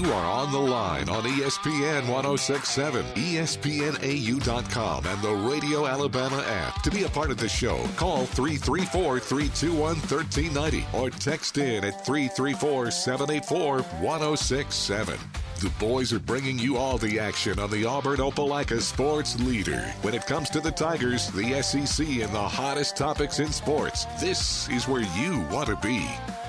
You are on the line on ESPN 1067, ESPNAU.com, and the Radio Alabama app. To be a part of the show, call 334-321-1390 or text in at 334-784-1067. The boys are bringing you all the action on the Auburn Opelika sports leader. When it comes to the Tigers, the SEC, and the hottest topics in sports, this is where you want to be.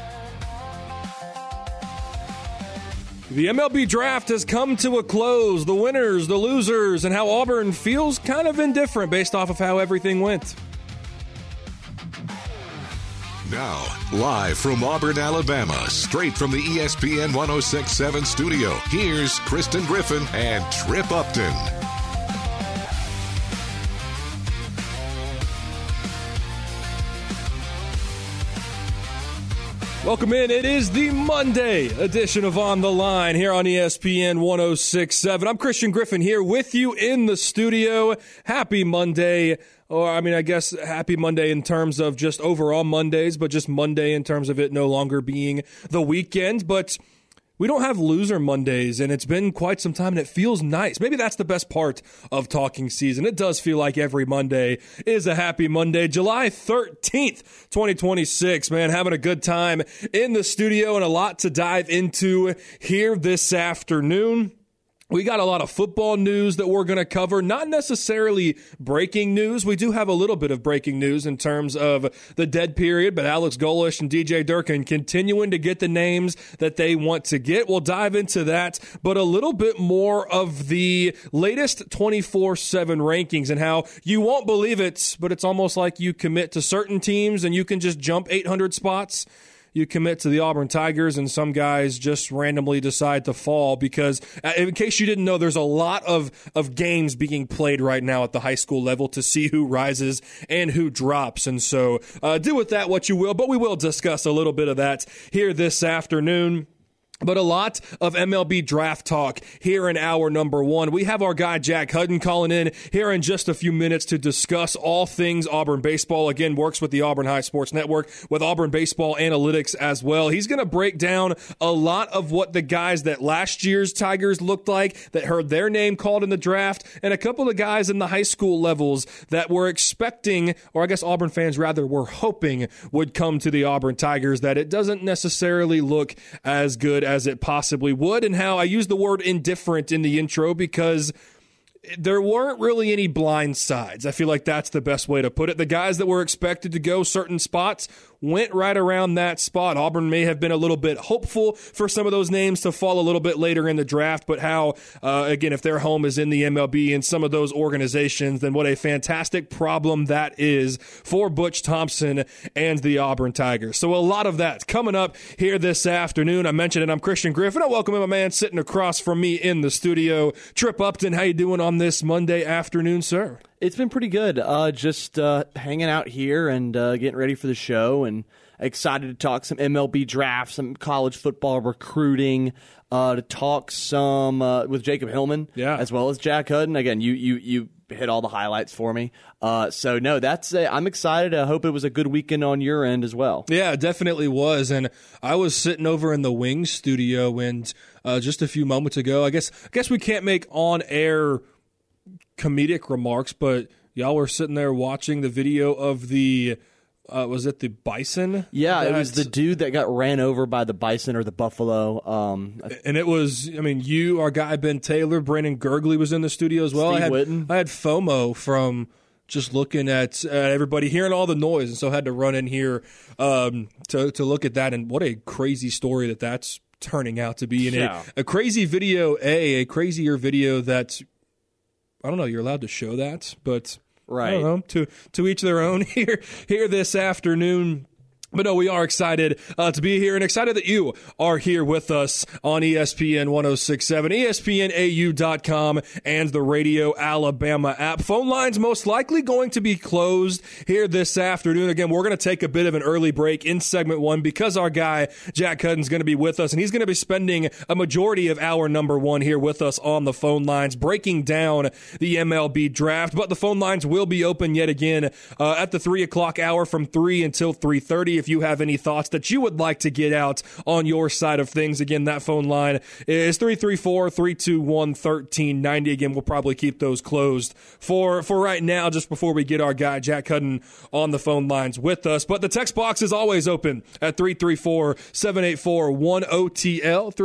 The MLB draft has come to a close. The winners, the losers, and how Auburn feels kind of indifferent based off of how everything went. Now, live from Auburn, Alabama, straight from the ESPN 1067 studio, here's Kristen Griffin and Trip Upton. Welcome in. It is the Monday edition of On the Line here on ESPN 1067. I'm Christian Griffin here with you in the studio. Happy Monday. Or, I guess happy Monday in terms of just overall Mondays, but just Monday in terms of it no longer being the weekend. But we don't have loser Mondays, and it's been quite some time, and it feels nice. Maybe that's the best part of talking season. It does feel like every Monday is a happy Monday. July 13th, 2026, man, having a good time in the studio and a lot to dive into here this afternoon. We got a lot of football news that we're going to cover, not necessarily breaking news. We do have a little bit of breaking news in terms of the dead period, but Alex Golesh and DJ Durkin continuing to get the names that they want to get. We'll dive into that, but a little bit more of the latest 24/7 rankings and how you won't believe it, but it's almost like you commit to certain teams and you can just jump 800 spots. You commit to the Auburn Tigers, and some guys just randomly decide to fall because, in case you didn't know, there's a lot of games being played right now at the high school level to see who rises and who drops. And so do with that what you will, but we will discuss a little bit of that here this afternoon. But a lot of MLB draft talk here in hour number one. We have our guy Jack Hudden calling in here in just a few minutes to discuss all things Auburn baseball. Again, works with the Auburn High Sports Network with Auburn Baseball Analytics as well. He's going to break down a lot of what the guys that last year's Tigers looked like, that heard their name called in the draft, and a couple of guys in the high school levels that we're expecting, or I guess Auburn fans rather were hoping would come to the Auburn Tigers, that it doesn't necessarily look as good as it possibly would, and how I use the word indifferent in the intro because there weren't really any blind sides. I feel like that's the best way to put it. The guys that were expected to go certain spots went right around that spot. Auburn may have been a little bit hopeful for some of those names to fall a little bit later in the draft, but how, again, if their home is in the MLB and some of those organizations, then what a fantastic problem that is for Butch Thompson and the Auburn Tigers. So a lot of that coming up here this afternoon. I mentioned it. I'm Christian Griffin. I welcome my man sitting across from me in the studio, Trip Upton. How you doing on this Monday afternoon, sir? It's been pretty good. Just hanging out here and getting ready for the show, and excited to talk some MLB draft, some college football recruiting, to talk some with Jacob Hillman, as well as Jack Hudden. Again, you hit all the highlights for me. So no, I'm excited. I hope it was a good weekend on your end as well. Yeah, it definitely was. And I was sitting over in the Wings studio, and just a few moments ago, I guess we can't make on-air comedic remarks, but y'all were sitting there watching the video of the was it the bison? Yeah, it was the dude that got ran over by the bison or the buffalo. And it was, you, our guy Ben Taylor, Brandon Gergley was in the studio as well. Steve Whitten. I had FOMO from just looking at everybody, hearing all the noise, and so I had to run in here to look at that. And what a crazy story that's turning out to be. And a crazy video, a crazier video that's, I don't know, you're allowed to show that, but right. I don't know, to each their own here this afternoon. But no, we are excited to be here and excited that you are here with us on ESPN 1067, ESPNAU.com, and the Radio Alabama app. Phone lines most likely going to be closed here this afternoon. Again, we're going to take a bit of an early break in segment one because our guy Jack Hudden's going to be with us, and he's going to be spending a majority of hour number one here with us on the phone lines, breaking down the MLB draft. But the phone lines will be open yet again at the 3 o'clock hour from 3 until 3:30. if you have any thoughts that you would like to get out on your side of things. Again, that phone line is 334-321-1390. Again, we'll probably keep those closed for right now, just before we get our guy Jack Hutton on the phone lines with us. But the text box is always open at 334-784-10TL,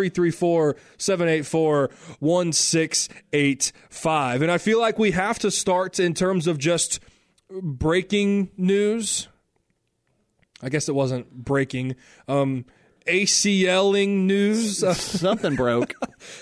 334-784-1685. And I feel like we have to start in terms of just breaking news. I guess it wasn't breaking. ACLing news. Something broke.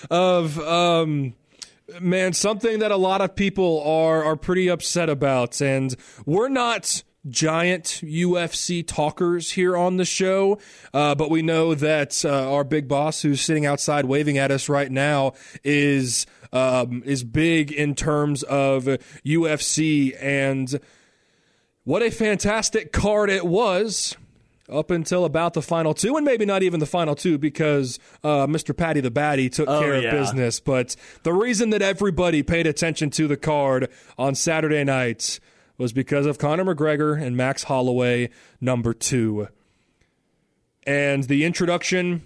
Man, something that a lot of people are pretty upset about. And we're not giant UFC talkers here on the show, but we know that our big boss, who's sitting outside waving at us right now, is big in terms of UFC, and what a fantastic card it was up until about the final two, and maybe not even the final two, because Mr. Paddy the Baddy took care of business. But the reason that everybody paid attention to the card on Saturday night was because of Conor McGregor and Max Holloway, number 2. And the introduction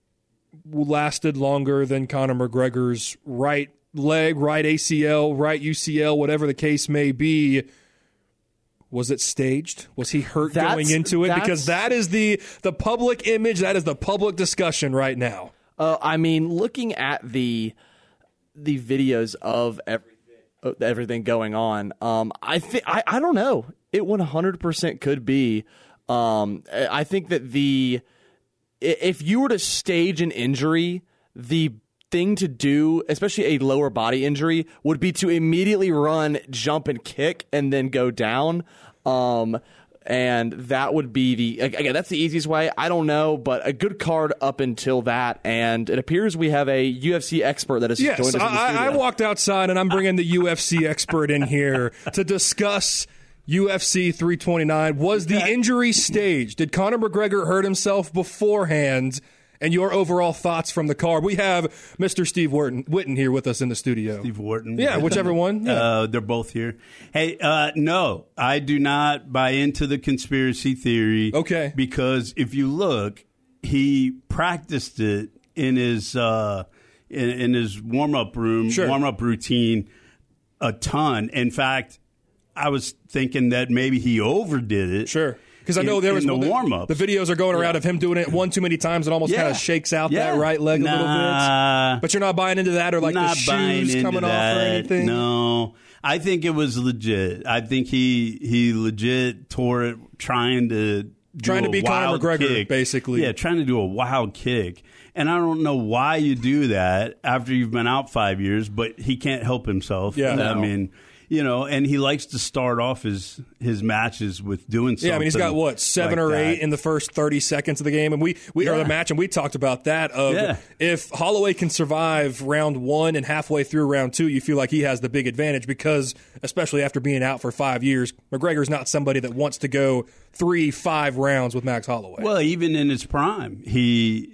lasted longer than Conor McGregor's right leg, right ACL, right UCL, whatever the case may be. Was it staged? Was he hurt going into it? Because that is the public image. That is the public discussion right now. I mean, looking at the videos of everything going on, I don't know. It 100% could be. I think that if you were to stage an injury, the thing to do, especially a lower body injury, would be to immediately run, jump, and kick, and then go down. And that would be again, that's the easiest way. I don't know, but a good card up until that. And it appears we have a UFC expert that has joined us in the studio. I walked outside, and I'm bringing the UFC expert in here to discuss UFC 329. Was the injury staged? Did Conor McGregor hurt himself beforehand? And your overall thoughts from the card. We have Mr. Steve Witten here with us in the studio. Steve Wharton. Yeah, whichever one. Yeah. They're both here. Hey, no, I do not buy into the conspiracy theory. Okay. Because if you look, he practiced it in his warm-up room, warm-up routine a ton. In fact, I was thinking that maybe he overdid it. Sure. Because I know there was the warm-up. The videos are going around of him doing it one too many times and almost kind of shakes out that right leg a little bit. But you're not buying into that, or like the shoes coming off or anything? No. I think it was legit. I think he legit tore it trying to be Conor McGregor, kick. Basically. Yeah, trying to do a wild kick. And I don't know why you do that after you've been out 5 years, but he can't help himself. Yeah. I mean, and he likes to start off his matches with doing something. Yeah, I mean, he's got, 7 or 8 in the first 30 seconds of the game. And we are the match, and we talked about that. If Holloway can survive round 1 and halfway through round 2, you feel like he has the big advantage because, especially after being out for 5 years, McGregor's not somebody that wants to go 3-5 rounds with Max Holloway. Well, even in his prime, he,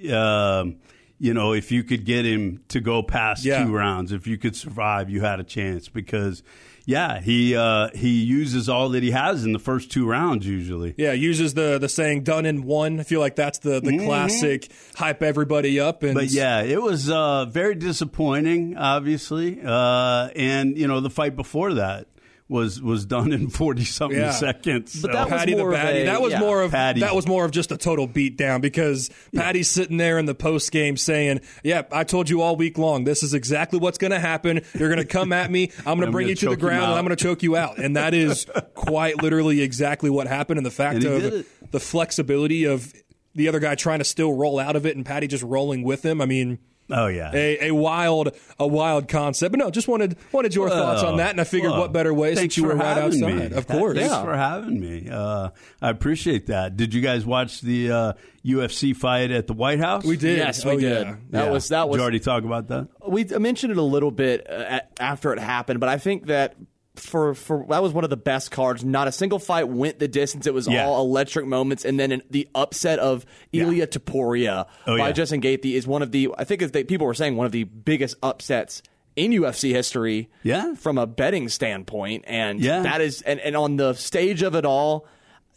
if you could get him to go past 2 rounds, if you could survive, you had a chance because – he uses all that he has in the first 2 rounds usually. Yeah, uses the saying "done in 1." I feel like that's the classic hype everybody up. But it was very disappointing, obviously, and the fight before that was done in 40-something seconds. But that Paddy was the Baddy. That was more of just a total beatdown because Paddy's sitting there in the post game saying, I told you all week long, this is exactly what's going to happen. You're going to come at me. I'm going to bring you to the ground and I'm going to choke you out." And that is quite literally exactly what happened. And the fact of the flexibility of the other guy trying to still roll out of it and Paddy just rolling with him. I mean, oh yeah, a wild concept. But no, just wanted your thoughts on that, and I figured what better way since you were right outside. Of course, thanks for having me. I appreciate that. Did you guys watch the UFC fight at the White House? We did. Yes, we did. Yeah. That was. Did you already talk about that? We mentioned it a little bit after it happened, but I think that. For that was one of the best cards. Not a single fight went the distance. It was all electric moments, and then the upset of Ilia Topuria by Justin Gaethje is one of the. I think people were saying one of the biggest upsets in UFC history. Yeah. From a betting standpoint, and that is and on the stage of it all.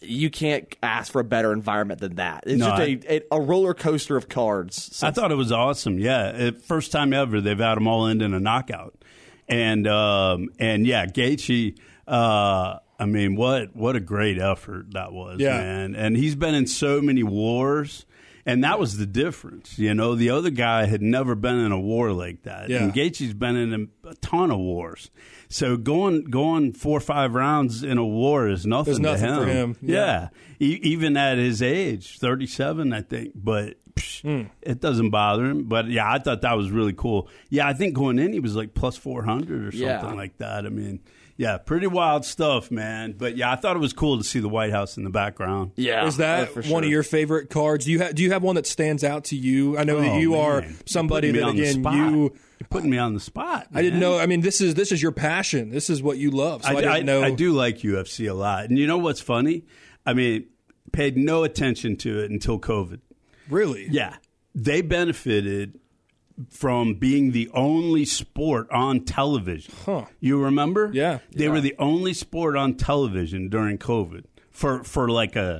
you can't ask for a better environment than that. It's just a roller coaster of cards. I thought it was awesome. Yeah, first time ever they've had them all end in a knockout, and yeah, Gaethje. I mean, what a great effort that was, man. And he's been in so many wars. And that was the difference. You know, the other guy had never been in a war like that. Yeah. And Gaethje's been in a ton of wars. So going 4 or 5 rounds in a war is nothing to him. For him. Yeah. Even at his age, 37, I think. But it doesn't bother him. But, yeah, I thought that was really cool. Yeah, I think going in he was like plus 400 or something like that. I mean, yeah, pretty wild stuff, man. But yeah, I thought it was cool to see the White House in the background. Yeah, is that one of your favorite cards? Do you have one that stands out to you? I know that you are somebody that again you're putting me on the spot. Man. I didn't know. I mean, this is your passion. This is what you love. So I didn't know. I do like UFC a lot, and you know what's funny? I mean, paid no attention to it until COVID. Really? Yeah, they benefited from being the only sport on television. Huh. You remember? Yeah. They were the only sport on television during COVID for like a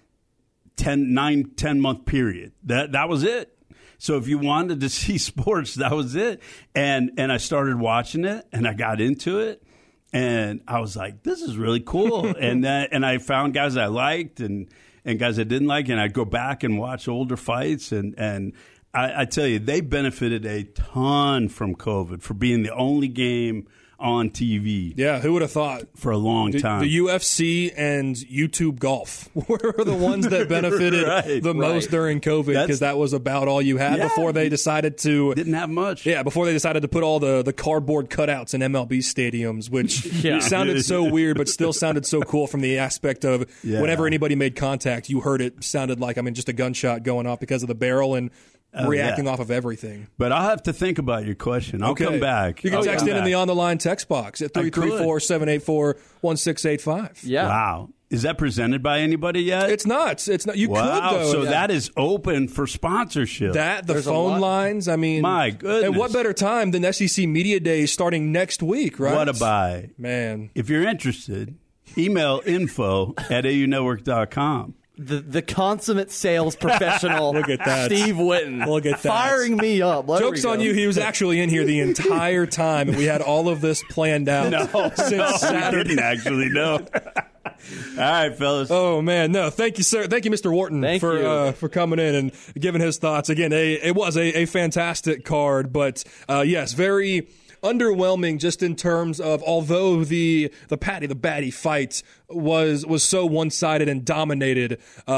10-month period. That was it. So if you wanted to see sports, that was it. And I started watching it and I got into it and I was like, this is really cool. and I found guys I liked and guys I didn't like, and I'd go back and watch older fights and I tell you, they benefited a ton from COVID for being the only game on TV. Yeah, who would have thought? For a long time. The UFC and YouTube golf were the ones that benefited the most during COVID because that was about all you had before they decided to... Didn't have much. Yeah, before they decided to put all the cardboard cutouts in MLB stadiums, which sounded so weird but still sounded so cool from the aspect of whenever anybody made contact, you heard it sounded like, just a gunshot going off because of the barrel and... reacting off of everything. But I'll have to think about your question. I'll come back. You can text in the On the Line text box at 334-784-1685. Yeah. Wow. Is that presented by anybody yet? It's not. You could, though. So that is open for sponsorship. The phone lines, my goodness. And what better time than SEC Media Days starting next week, right? What a buy. Man. If you're interested, email info@aunetwork.com. The consummate sales professional. Look at that. Steve Witten. Look at that. Firing me up. Joke's on you. He was actually in here the entire time, and we had all of this planned out since Saturday. We didn't actually know. All right, fellas. Oh, man. No, thank you, sir. Thank you, Mr. Wharton, for coming in and giving his thoughts. Again, it was a fantastic card, but yes, very underwhelming just in terms of, although the Batty fight was so one-sided and dominated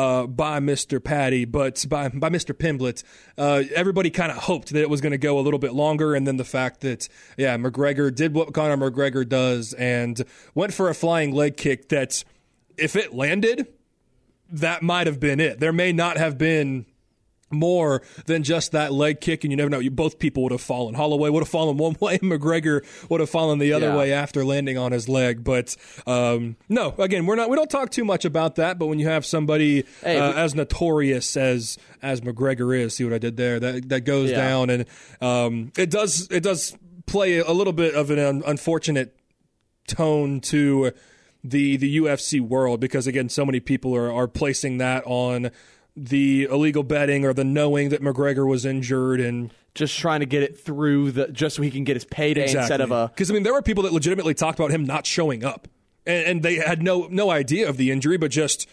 by Mr. Patty, but by Mr. Pimblett, everybody kind of hoped that it was going to go a little bit longer, and then the fact that, McGregor did what Conor McGregor does and went for a flying leg kick that, if it landed, that might have been it. There may not have been more than just that leg kick, and you never know. Both people would have fallen. Holloway would have fallen one way, and McGregor would have fallen the other way after landing on his leg. But no, again, we don't talk too much about that. But when you have somebody as notorious as McGregor is, see what I did there? That goes down, and it does play a little bit of an unfortunate tone to the UFC world, because again, so many people are placing that on the illegal betting or the knowing that McGregor was injured and just trying to get it through just so he can get his payday instead of a... Because, there were people that legitimately talked about him not showing up. And they had no idea of the injury, but just,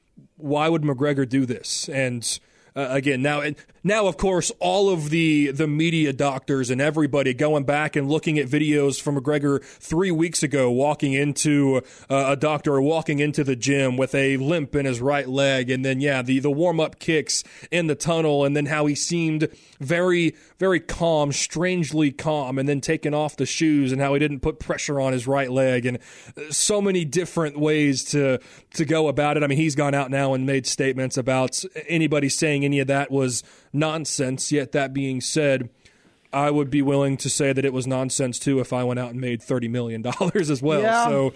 why would McGregor do this? And again, now, of course, all of the media doctors and everybody going back and looking at videos from McGregor 3 weeks ago, walking into a doctor or walking into the gym with a limp in his right leg, and then the warm-up kicks in the tunnel, and then how he seemed very, very calm, strangely calm, and then taking off the shoes, and how he didn't put pressure on his right leg, and so many different ways to go about it. He's gone out now and made statements about anybody saying any of that was nonsense. Yet that being said, I would be willing to say that it was nonsense too if I went out and made $30 million as well. Yeah. So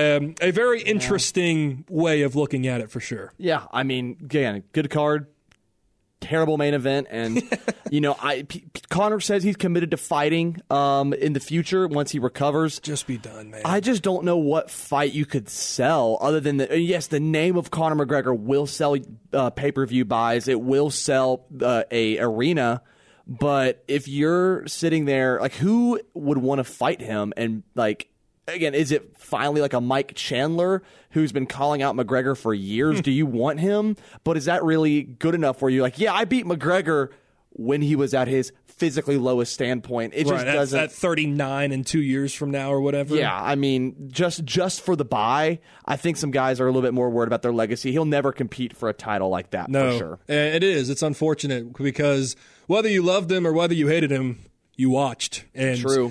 a very interesting way of looking at it for sure. Yeah, again, good card. Terrible main event, and Connor says he's committed to fighting in the future once he recovers. Just be done, man. I just don't know what fight you could sell other than yes, the name of Conor McGregor will sell pay-per-view buys. It will sell a arena. But if you're sitting there, like, who would want to fight him? And, like, again, is it finally like a Mike Chandler who's been calling out McGregor for years? Do you want him? But is that really good enough for you? Like, yeah, I beat McGregor when he was at his physically lowest standpoint. It just doesn't. At 39 and 2 years from now or whatever. Yeah, I mean, just for the buy, I think some guys are a little bit more worried about their legacy. He'll never compete for a title like that, for sure. It is. It's unfortunate because whether you loved him or whether you hated him, you watched. And true.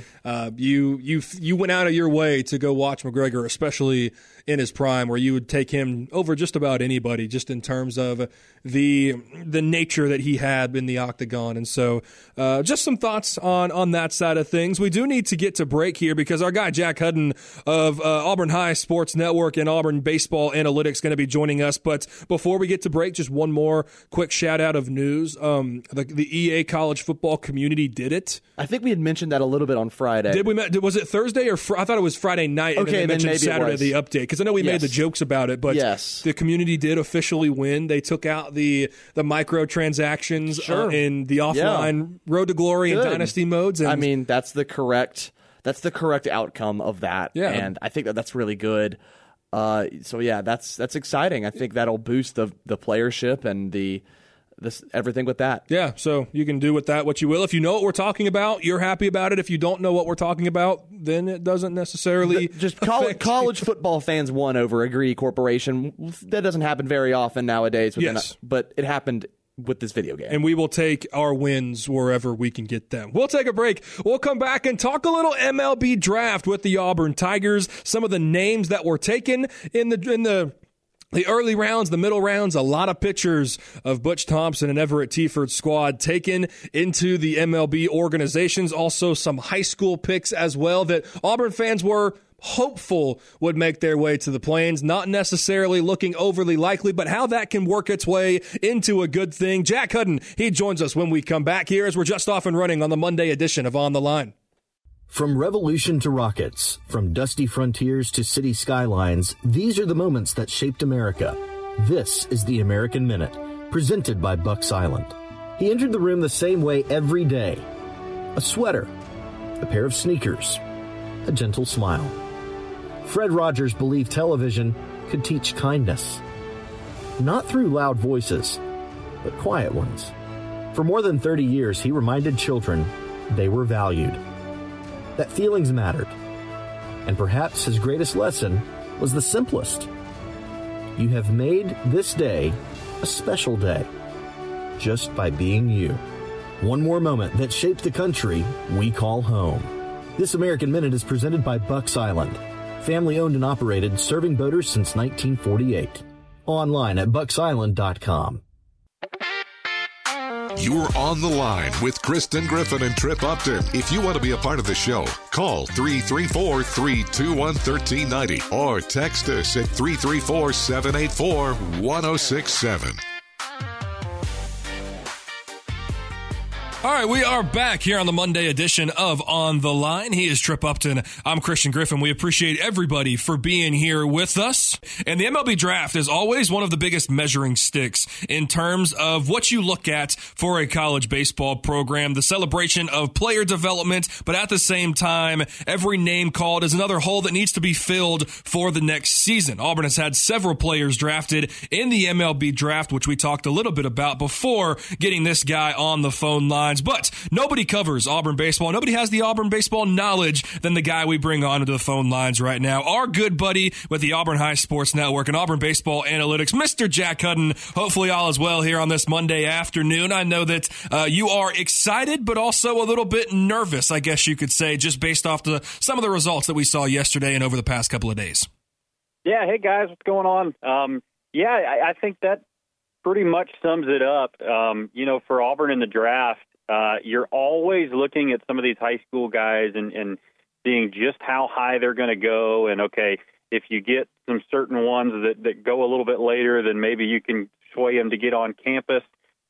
You went out of your way to go watch McGregor, especially in his prime, where you would take him over just about anybody, just in terms of the nature that he had in the octagon. And so just some thoughts on that side of things. We do need to get to break here because our guy Jack Hudden of Auburn High Sports Network and Auburn Baseball Analytics going to be joining us. But before we get to break, just one more quick shout out of news. The EA college football community did it. I think we had mentioned that a little bit on Friday. Did we? Was it Thursday or I thought it was Friday night? Okay, and then maybe Saturday the update because I know we made the jokes about it, but the community did officially win. They took out the microtransactions in the offline Road to Glory and Dynasty modes. And I mean, that's the correct outcome of that. Yeah. And I think that's really good. So yeah, that's exciting. I think that'll boost the playership and everything with that. Yeah, so you can do with that what you will. If you know what we're talking about, you're happy about it. If you don't know what we're talking about, then it doesn't necessarily just college football fans won over Agree Corporation. That doesn't happen very often nowadays. But it happened with this video game. And we will take our wins wherever we can get them. We'll take a break. We'll come back and talk a little MLB draft with the Auburn Tigers. Some of the names that were taken in the early rounds, the middle rounds, a lot of pictures of Butch Thompson and Everett T-Ford's squad taken into the MLB organizations. Also some high school picks as well that Auburn fans were hopeful would make their way to the Plains. Not necessarily looking overly likely, but how that can work its way into a good thing. Jack Hudden, he joins us when we come back here as we're just off and running on the Monday edition of On the Line. From revolution to rockets, from dusty frontiers to city skylines, these are the moments that shaped America. This is the American Minute, presented by Bucks Island. He entered the room the same way every day. A sweater, a pair of sneakers, a gentle smile. Fred Rogers believed television could teach kindness. Not through loud voices, but quiet ones. For more than 30 years, he reminded children they were valued, that feelings mattered. And perhaps his greatest lesson was the simplest. You have made this day a special day, just by being you. One more moment that shaped the country we call home. This American Minute is presented by Bucks Island, family owned and operated, serving boaters since 1948. Online at bucksisland.com. You're on the line with Kristen Griffin and Trip Upton. If you want to be a part of the show, call 334-321-1390 or text us at 334-784-1067. All right, we are back here on the Monday edition of On the Line. He is Trip Upton. I'm Christian Griffin. We appreciate everybody for being here with us. And the MLB draft is always one of the biggest measuring sticks in terms of what you look at for a college baseball program, the celebration of player development, but at the same time, every name called is another hole that needs to be filled for the next season. Auburn has had several players drafted in the MLB draft, which we talked a little bit about before getting this guy on the phone line. But nobody covers Auburn baseball. Nobody has the Auburn baseball knowledge than the guy we bring onto the phone lines right now. Our good buddy with the Auburn High Sports Network and Auburn Baseball Analytics, Mr. Jack Hudden. Hopefully all is well here on this Monday afternoon. I know that you are excited, but also a little bit nervous, I guess you could say, just based off some of the results that we saw yesterday and over the past couple of days. Yeah, hey guys, what's going on? I think that pretty much sums it up. For Auburn in the draft, you're always looking at some of these high school guys and seeing just how high they're going to go. And, okay, if you get some certain ones that go a little bit later, then maybe you can sway them to get on campus.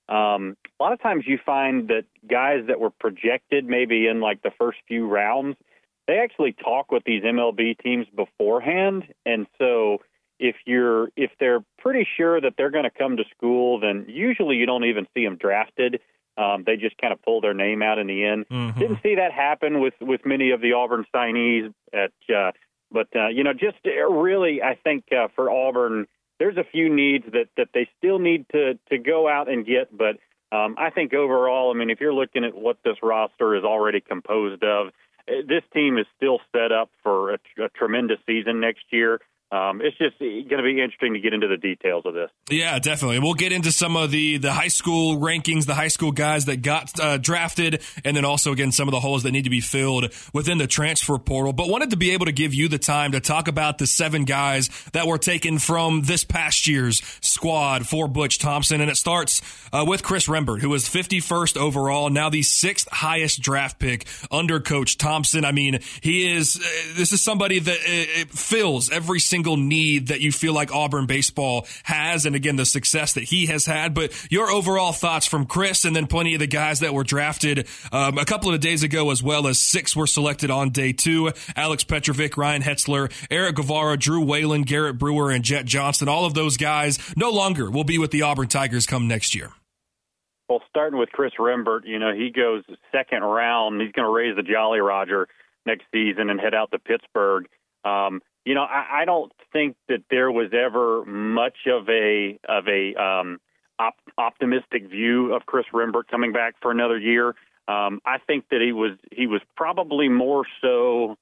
a lot of times you find that guys that were projected maybe in like the first few rounds, they actually talk with these MLB teams beforehand. And so if they're pretty sure that they're going to come to school, then usually you don't even see them drafted. They just kind of pull their name out in the end. Mm-hmm. Didn't see that happen with many of the Auburn signees. But just really, I think for Auburn, there's a few needs that they still need to go out and get. But I think overall, I mean, if you're looking at what this roster is already composed of, this team is still set up for a tremendous season next year. It's just going to be interesting to get into the details of this. Yeah, definitely. We'll get into some of the high school rankings, the high school guys that got drafted, and then also, again, some of the holes that need to be filled within the transfer portal. But wanted to be able to give you the time to talk about the 7 guys that were taken from this past year's squad for Butch Thompson. And it starts with Chris Rembert, who was 51st overall, now the 6th highest draft pick under Coach Thompson. I mean, this is somebody that fills every single need that you feel like Auburn baseball has, and again, the success that he has had. But your overall thoughts from Chris, and then plenty of the guys that were drafted a couple of days ago, as well as 6 were selected on day 2. Alex Petrovic, Ryan Hetzler, Eric Guevara, Drew Whalen, Garrett Brewer, and Jet Johnson. All of those guys no longer will be with the Auburn Tigers come next year. Well, starting with Chris Rembert, he goes second round. He's going to raise the Jolly Roger next season and head out to Pittsburgh. I don't think that there was ever much of a optimistic view of Chris Rembert coming back for another year. I think that he was probably more so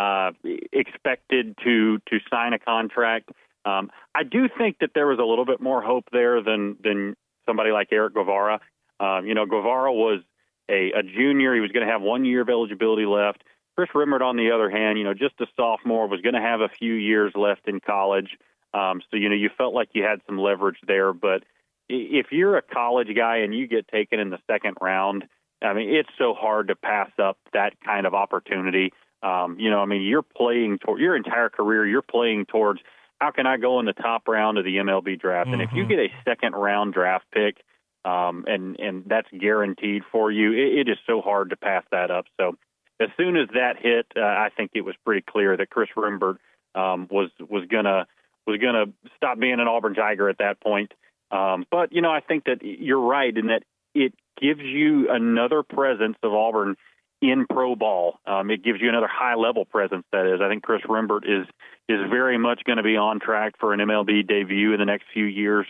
expected to sign a contract. I do think that there was a little bit more hope there than somebody like Eric Guevara. Guevara was a junior. He was going to have 1 year of eligibility left. Chris Rembert, on the other hand, just a sophomore, was going to have a few years left in college. You felt like you had some leverage there. But if you're a college guy and you get taken in the second round, I mean, it's so hard to pass up that kind of opportunity. You're playing toward your entire career. You're playing towards how can I go in the top round of the MLB draft? Mm-hmm. And if you get a second round draft pick, and that's guaranteed for you, it is so hard to pass that up. So as soon as that hit, I think it was pretty clear that Chris Rembert was gonna stop being an Auburn Tiger at that point. But I think that you're right in that it gives you another presence of Auburn in pro ball. It gives you another high level presence. That is, I think Chris Rembert is very much going to be on track for an MLB debut in the next few years.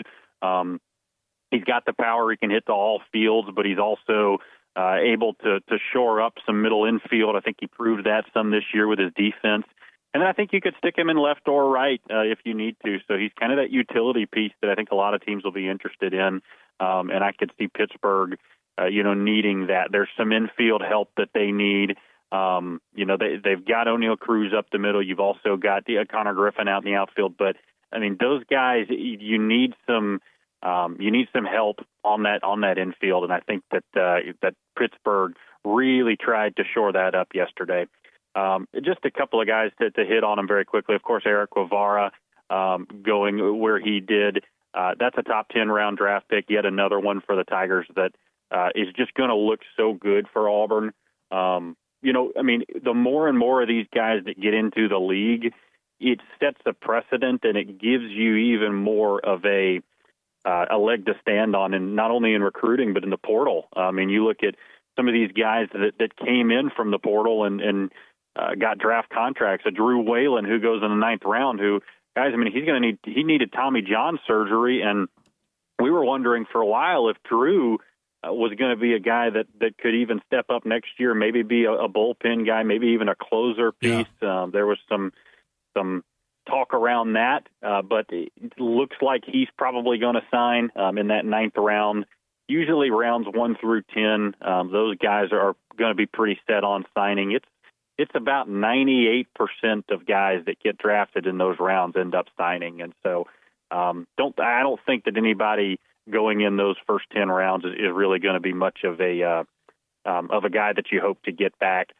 He's got the power; he can hit to all fields, but he's also able to shore up some middle infield. I think he proved that some this year with his defense. And then I think you could stick him in left or right if you need to. So he's kind of that utility piece that I think a lot of teams will be interested in. And I could see Pittsburgh, needing that. There's some infield help that they need. They've got O'Neal Cruz up the middle. You've also got Connor Griffin out in the outfield. But, I mean, those guys, you need some help on that infield, and I think that Pittsburgh really tried to shore that up yesterday. Just a couple of guys to hit on them very quickly. Of course, Eric Guevara going where he did. That's a top 10 round draft pick. Yet another one for the Tigers that is just going to look so good for Auburn. The more and more of these guys that get into the league, it sets a precedent, and it gives you even more of a leg to stand on, and not only in recruiting but in the portal. You look at some of these guys that came in from the portal and got draft contracts. A Drew Whalen who goes in the 9th round. Who guys? He needed Tommy John surgery, and we were wondering for a while if Drew was going to be a guy that could even step up next year, maybe be a bullpen guy, maybe even a closer piece. Yeah. There was some talk around that, but it looks like he's probably going to sign in that 9th round. Usually rounds 1 through 10, those guys are going to be pretty set on signing. It's about 98% of guys that get drafted in those rounds end up signing, and so I don't think that anybody going in those first 10 rounds is really going to be much of a guy that you hope to get back.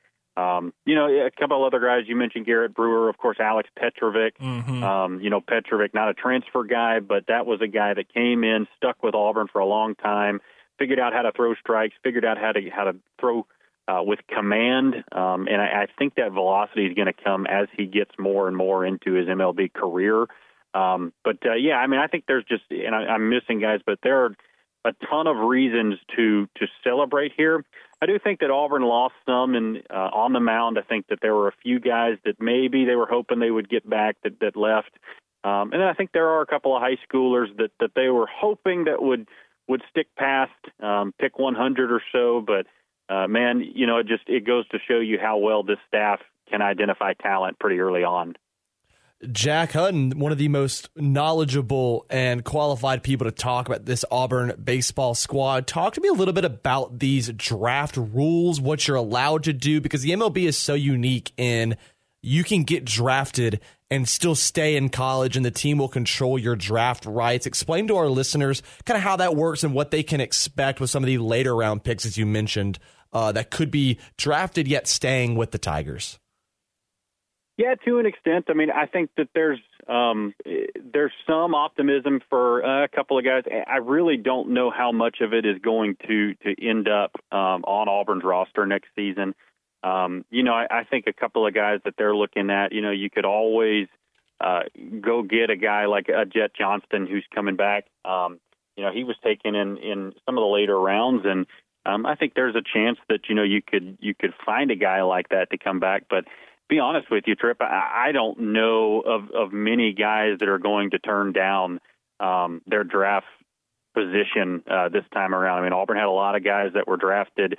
A couple of other guys you mentioned, Garrett Brewer, of course, Alex Petrovic. Mm-hmm. Petrovic, not a transfer guy, but that was a guy that came in, stuck with Auburn for a long time, figured out how to throw strikes, figured out how to throw with command, and I think that velocity is going to come as he gets more and more into his MLB career. Yeah, I mean, I think there's just, and I'm missing guys, but there are a ton of reasons to celebrate here. I do think that Auburn lost some on the mound. I think that there were a few guys that maybe they were hoping they would get back that left. And then I think there are a couple of high schoolers that they were hoping that would stick past, pick 100 or so, but man, it goes to show you how well this staff can identify talent pretty early on. Jack Hutton, one of the most knowledgeable and qualified people to talk about this Auburn baseball squad. Talk to me a little bit about these draft rules, what you're allowed to do, because the MLB is so unique in you can get drafted and still stay in college, and the team will control your draft rights. Explain to our listeners kind of how that works and what they can expect with some of the later round picks, as you mentioned, that could be drafted yet staying with the Tigers. Yeah, to an extent. I mean, I think that there's some optimism for a couple of guys. I really don't know how much of it is going to end up on Auburn's roster next season. I think a couple of guys that they're looking at, you could always go get a guy like Jet Johnston who's coming back. He was taken in some of the later rounds, and I think there's a chance that, you could find a guy like that to come back. But be honest with you, Tripp, I don't know of many guys that are going to turn down their draft position this time around. I mean, Auburn had a lot of guys that were drafted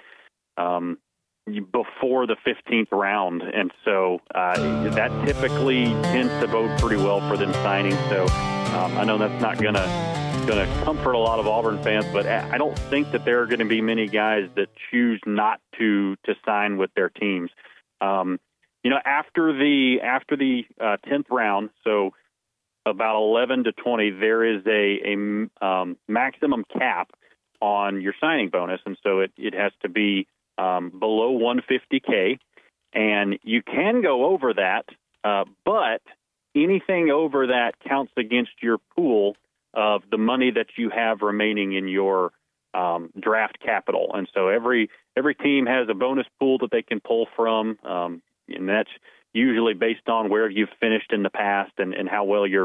before the 15th round, and so that typically tends to bode pretty well for them signing. So I know that's not going to comfort a lot of Auburn fans, but I don't think that there are going to be many guys that choose not to sign with their teams. After the 10th round, so about 11 to 20, there is a maximum cap on your signing bonus, and so it has to be below $150K, and you can go over that, but anything over that counts against your pool of the money that you have remaining in your draft capital. And so every team has a bonus pool that they can pull from, and that's usually based on where you've finished in the past and how well your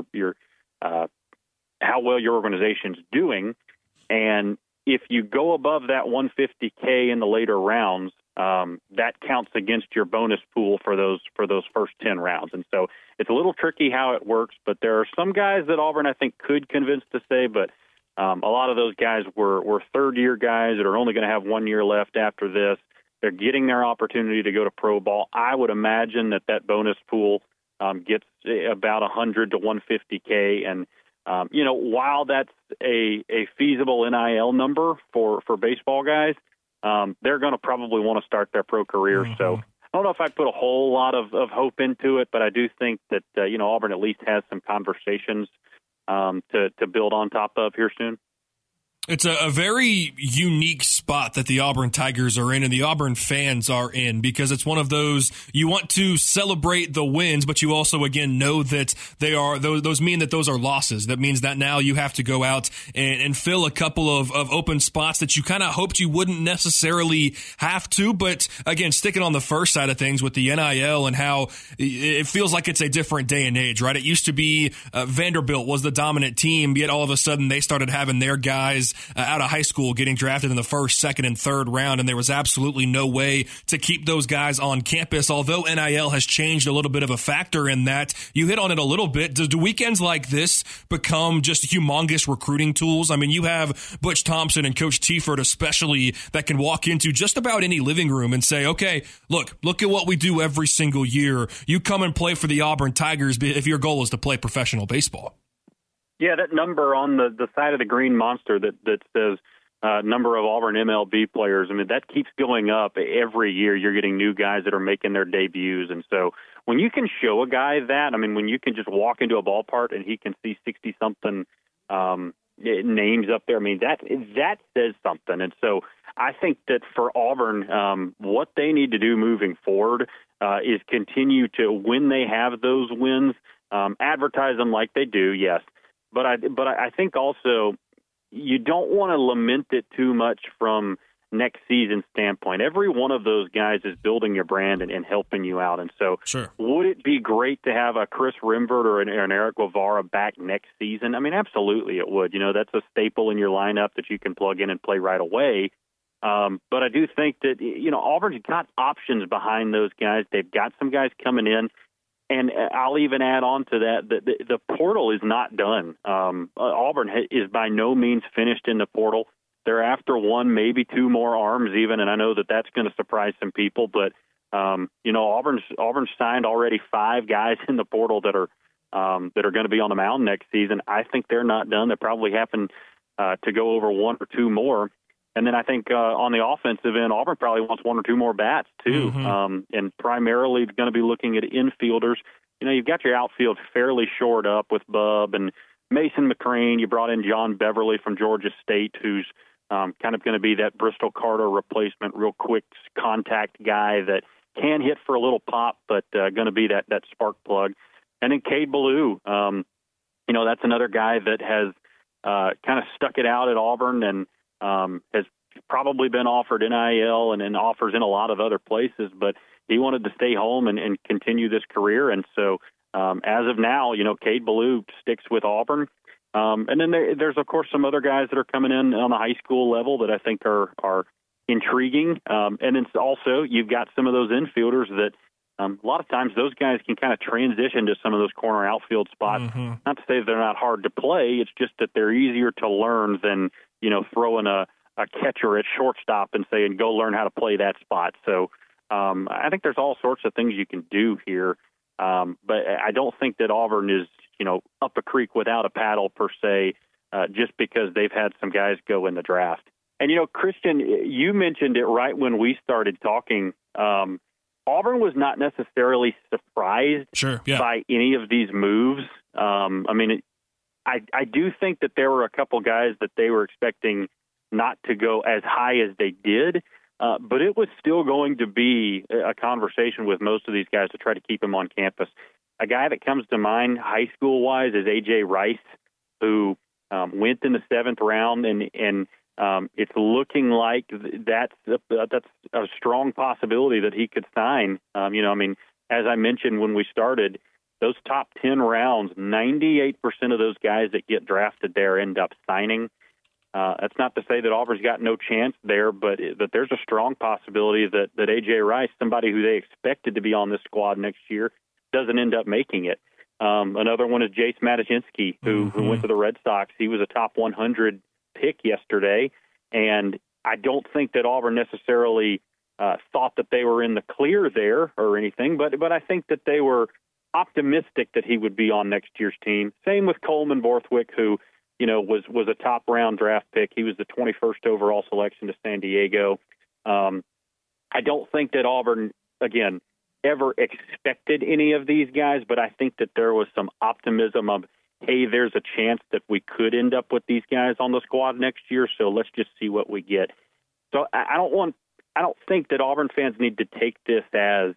organization's doing. And if you go above that $150K in the later rounds, that counts against your bonus pool for those first 10 rounds. And so it's a little tricky how it works, but there are some guys that Auburn, I think, could convince to stay, but a lot of those guys were third-year guys that are only going to have 1 year left after this. They're getting their opportunity to go to pro ball. I would imagine that bonus pool gets about 100 to 150K, and while that's a feasible NIL number for baseball guys, they're going to probably want to start their pro career. Mm-hmm. So I don't know if I put a whole lot of hope into it, but I do think that Auburn at least has some conversations to build on top of here soon. It's a very unique spot that the Auburn Tigers are in and the Auburn fans are in, because it's one of those, you want to celebrate the wins, but you also, again, know that those mean that those are losses. That means that now you have to go out and fill a couple of open spots that you kind of hoped you wouldn't necessarily have to. But again, sticking on the first side of things with the NIL and how it feels like it's a different day and age, right? It used to be Vanderbilt was the dominant team, yet all of a sudden they started having their guys out of high school getting drafted in the first, second, and third round, and there was absolutely no way to keep those guys on campus. Although NIL has changed a little bit of a factor in that, you hit on it a little bit. Do weekends like this become just humongous recruiting tools? I mean, you have Butch Thompson and Coach Tiefert especially that can walk into just about any living room and say, okay, look at what we do every single year. You come and play for the Auburn Tigers if your goal is to play professional baseball. Yeah, that number on the side of the green monster that says number of Auburn MLB players, I mean, that keeps going up every year. You're getting new guys that are making their debuts. And so when you can show a guy that, I mean, when you can just walk into a ballpark and he can see 60-something names up there, I mean, that says something. And so I think that for Auburn, what they need to do moving forward is continue to, when they have those wins, advertise them like they do, yes. But I think also you don't want to lament it too much from next season standpoint. Every one of those guys is building your brand and helping you out. And so would it be great to have a Chris Rimvert or an Eric Guevara back next season? I mean, absolutely it would. That's a staple in your lineup that you can plug in and play right away. But I do think that, Auburn's got options behind those guys. They've got some guys coming in. And I'll even add on to that the portal is not done. Auburn is by no means finished in the portal. They're after one, maybe two more arms even, and I know that that's going to surprise some people. But Auburn's signed already 5 guys in the portal that are going to be on the mound next season. I think they're not done. They probably happen to go over 1 or 2 more. And then I think on the offensive end, Auburn probably wants 1 or 2 more bats too, and primarily going to be looking at infielders. You've got your outfield fairly shored up with Bub and Mason McCrane. You brought in John Beverly from Georgia State, who's kind of going to be that Bristol Carter replacement, real quick contact guy that can hit for a little pop, but going to be that spark plug. And then Cade Ballou, that's another guy that has kind of stuck it out at Auburn and has probably been offered NIL and offers in a lot of other places, but he wanted to stay home and continue this career. And so as of now, Cade Ballou sticks with Auburn. And then there's, of course, some other guys that are coming in on the high school level that I think are intriguing. And then also you've got some of those infielders that a lot of times those guys can kind of transition to some of those corner outfield spots. Not to say they're not hard to play. It's just that they're easier to learn than, throwing a catcher at shortstop and saying, go learn how to play that spot. So I think there's all sorts of things you can do here. But I don't think that Auburn is, up a creek without a paddle per se, just because they've had some guys go in the draft. And, Christian, you mentioned it right when we started talking. Auburn was not necessarily surprised by any of these moves. I do think that there were a couple guys that they were expecting not to go as high as they did, but it was still going to be a conversation with most of these guys to try to keep them on campus. A guy that comes to mind high school-wise is A.J. Rice, who went in the 7th round, and it's looking like that's a strong possibility that he could sign. As I mentioned when we started, those top 10 rounds, 98% of those guys that get drafted there end up signing. That's not to say that Auburn's got no chance there, but there's a strong possibility that A.J. Rice, somebody who they expected to be on this squad next year, doesn't end up making it. Another one is Jace Matiszynski, who went to the Red Sox. He was a top 100 pick yesterday, and I don't think that Auburn necessarily thought that they were in the clear there or anything, but I think that they were optimistic that he would be on next year's team. Same with Coleman Borthwick, who was a top round draft pick. He was the 21st overall selection to San Diego. I don't think that Auburn, again, ever expected any of these guys, but I think that there was some optimism of, hey, there's a chance that we could end up with these guys on the squad next year, so let's just see what we get. So I don't think that Auburn fans need to take this as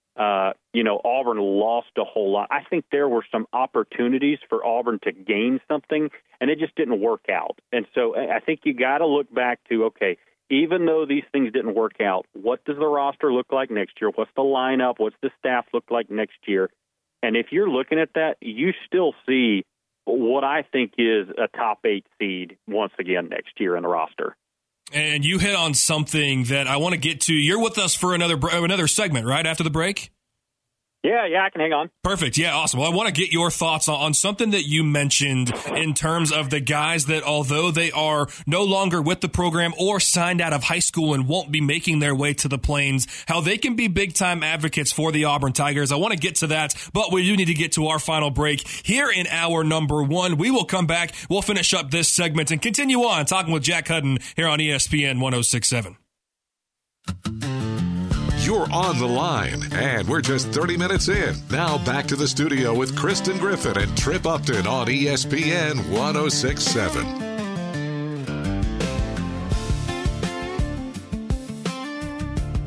Auburn lost a whole lot. I think there were some opportunities for Auburn to gain something, and it just didn't work out. And so I think you got to look back to, okay, even though these things didn't work out, what does the roster look like next year? What's the lineup? What's the staff look like next year? And if you're looking at that, you still see what I think is a top 8 seed once again next year in the roster. And you hit on something that I want to get to. You're with us for another segment, right, after the break? Yeah, I can hang on. Perfect. Yeah, awesome. Well, I want to get your thoughts on something that you mentioned in terms of the guys that, although they are no longer with the program or signed out of high school and won't be making their way to the Plains, how they can be big-time advocates for the Auburn Tigers. I want to get to that, but we do need to get to our final break here in hour number 1. We will come back. We'll finish up this segment and continue on talking with Jack Hudden here on ESPN 106.7. You're on the line, and we're just 30 minutes in. Now back to the studio with Kristen Griffin and Trip Upton on ESPN 106.7.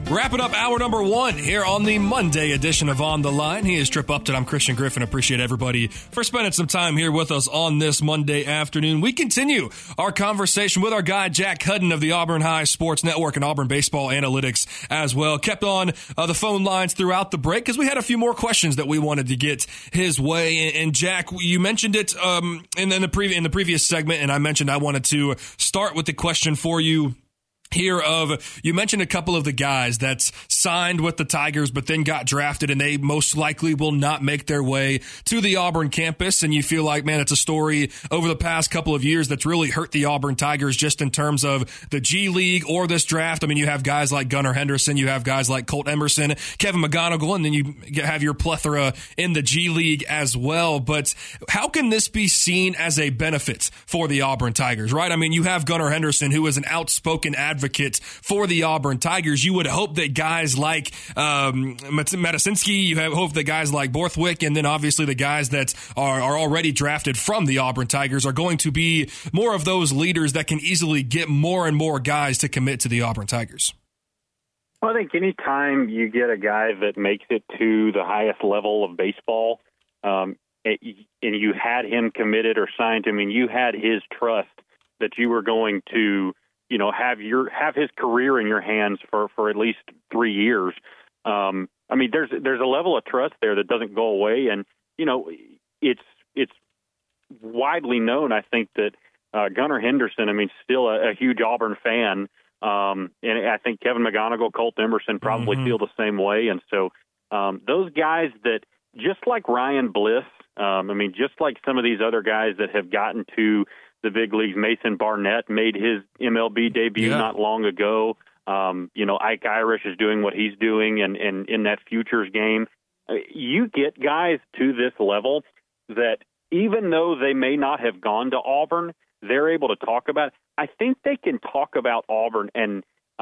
Wrapping up hour number 1 here on the Monday edition of On the Line. He is Trip Upton. I'm Christian Griffin. Appreciate everybody for spending some time here with us on this Monday afternoon. We continue our conversation with our guy, Jack Hudden of the Auburn High Sports Network and Auburn Baseball Analytics as well. Kept on the phone lines throughout the break because we had a few more questions that we wanted to get his way. And Jack, you mentioned it in the previous segment, and I mentioned I wanted to start with the question for you here you mentioned a couple of the guys that's signed with the Tigers but then got drafted, and they most likely will not make their way to the Auburn campus, and you feel like, man, it's a story over the past couple of years that's really hurt the Auburn Tigers just in terms of the G League or this draft. I mean, you have guys like Gunnar Henderson, you have guys like Colt Emerson, Kevin McGonigal, and then you have your plethora in the G League as well. But how can this be seen as a benefit for the Auburn Tigers, right? I mean, you have Gunnar Henderson, who is an outspoken advocate for the Auburn Tigers. You would hope that guys like Matasinski, you hope that guys like Borthwick, and then obviously the guys that are already drafted from the Auburn Tigers are going to be more of those leaders that can easily get more and more guys to commit to the Auburn Tigers. Well, I think any time you get a guy that makes it to the highest level of baseball, and you had him committed or signed him, and you had his trust that you were going to have his career in your hands for at least 3 years. I mean, there's a level of trust there that doesn't go away, and it's widely known. I think that Gunnar Henderson, I mean, still a huge Auburn fan, and I think Kevin McGonigal, Colt Emerson probably feel the same way. And so those guys that, just like Ryan Bliss, I mean, just like some of these other guys that have gotten to the big leagues, Mason Barnett made his MLB debut not long ago. Ike Irish is doing what he's doing and in that futures game. You get guys to this level that even though they may not have gone to Auburn, they're able to talk about it. I think they can talk about Auburn and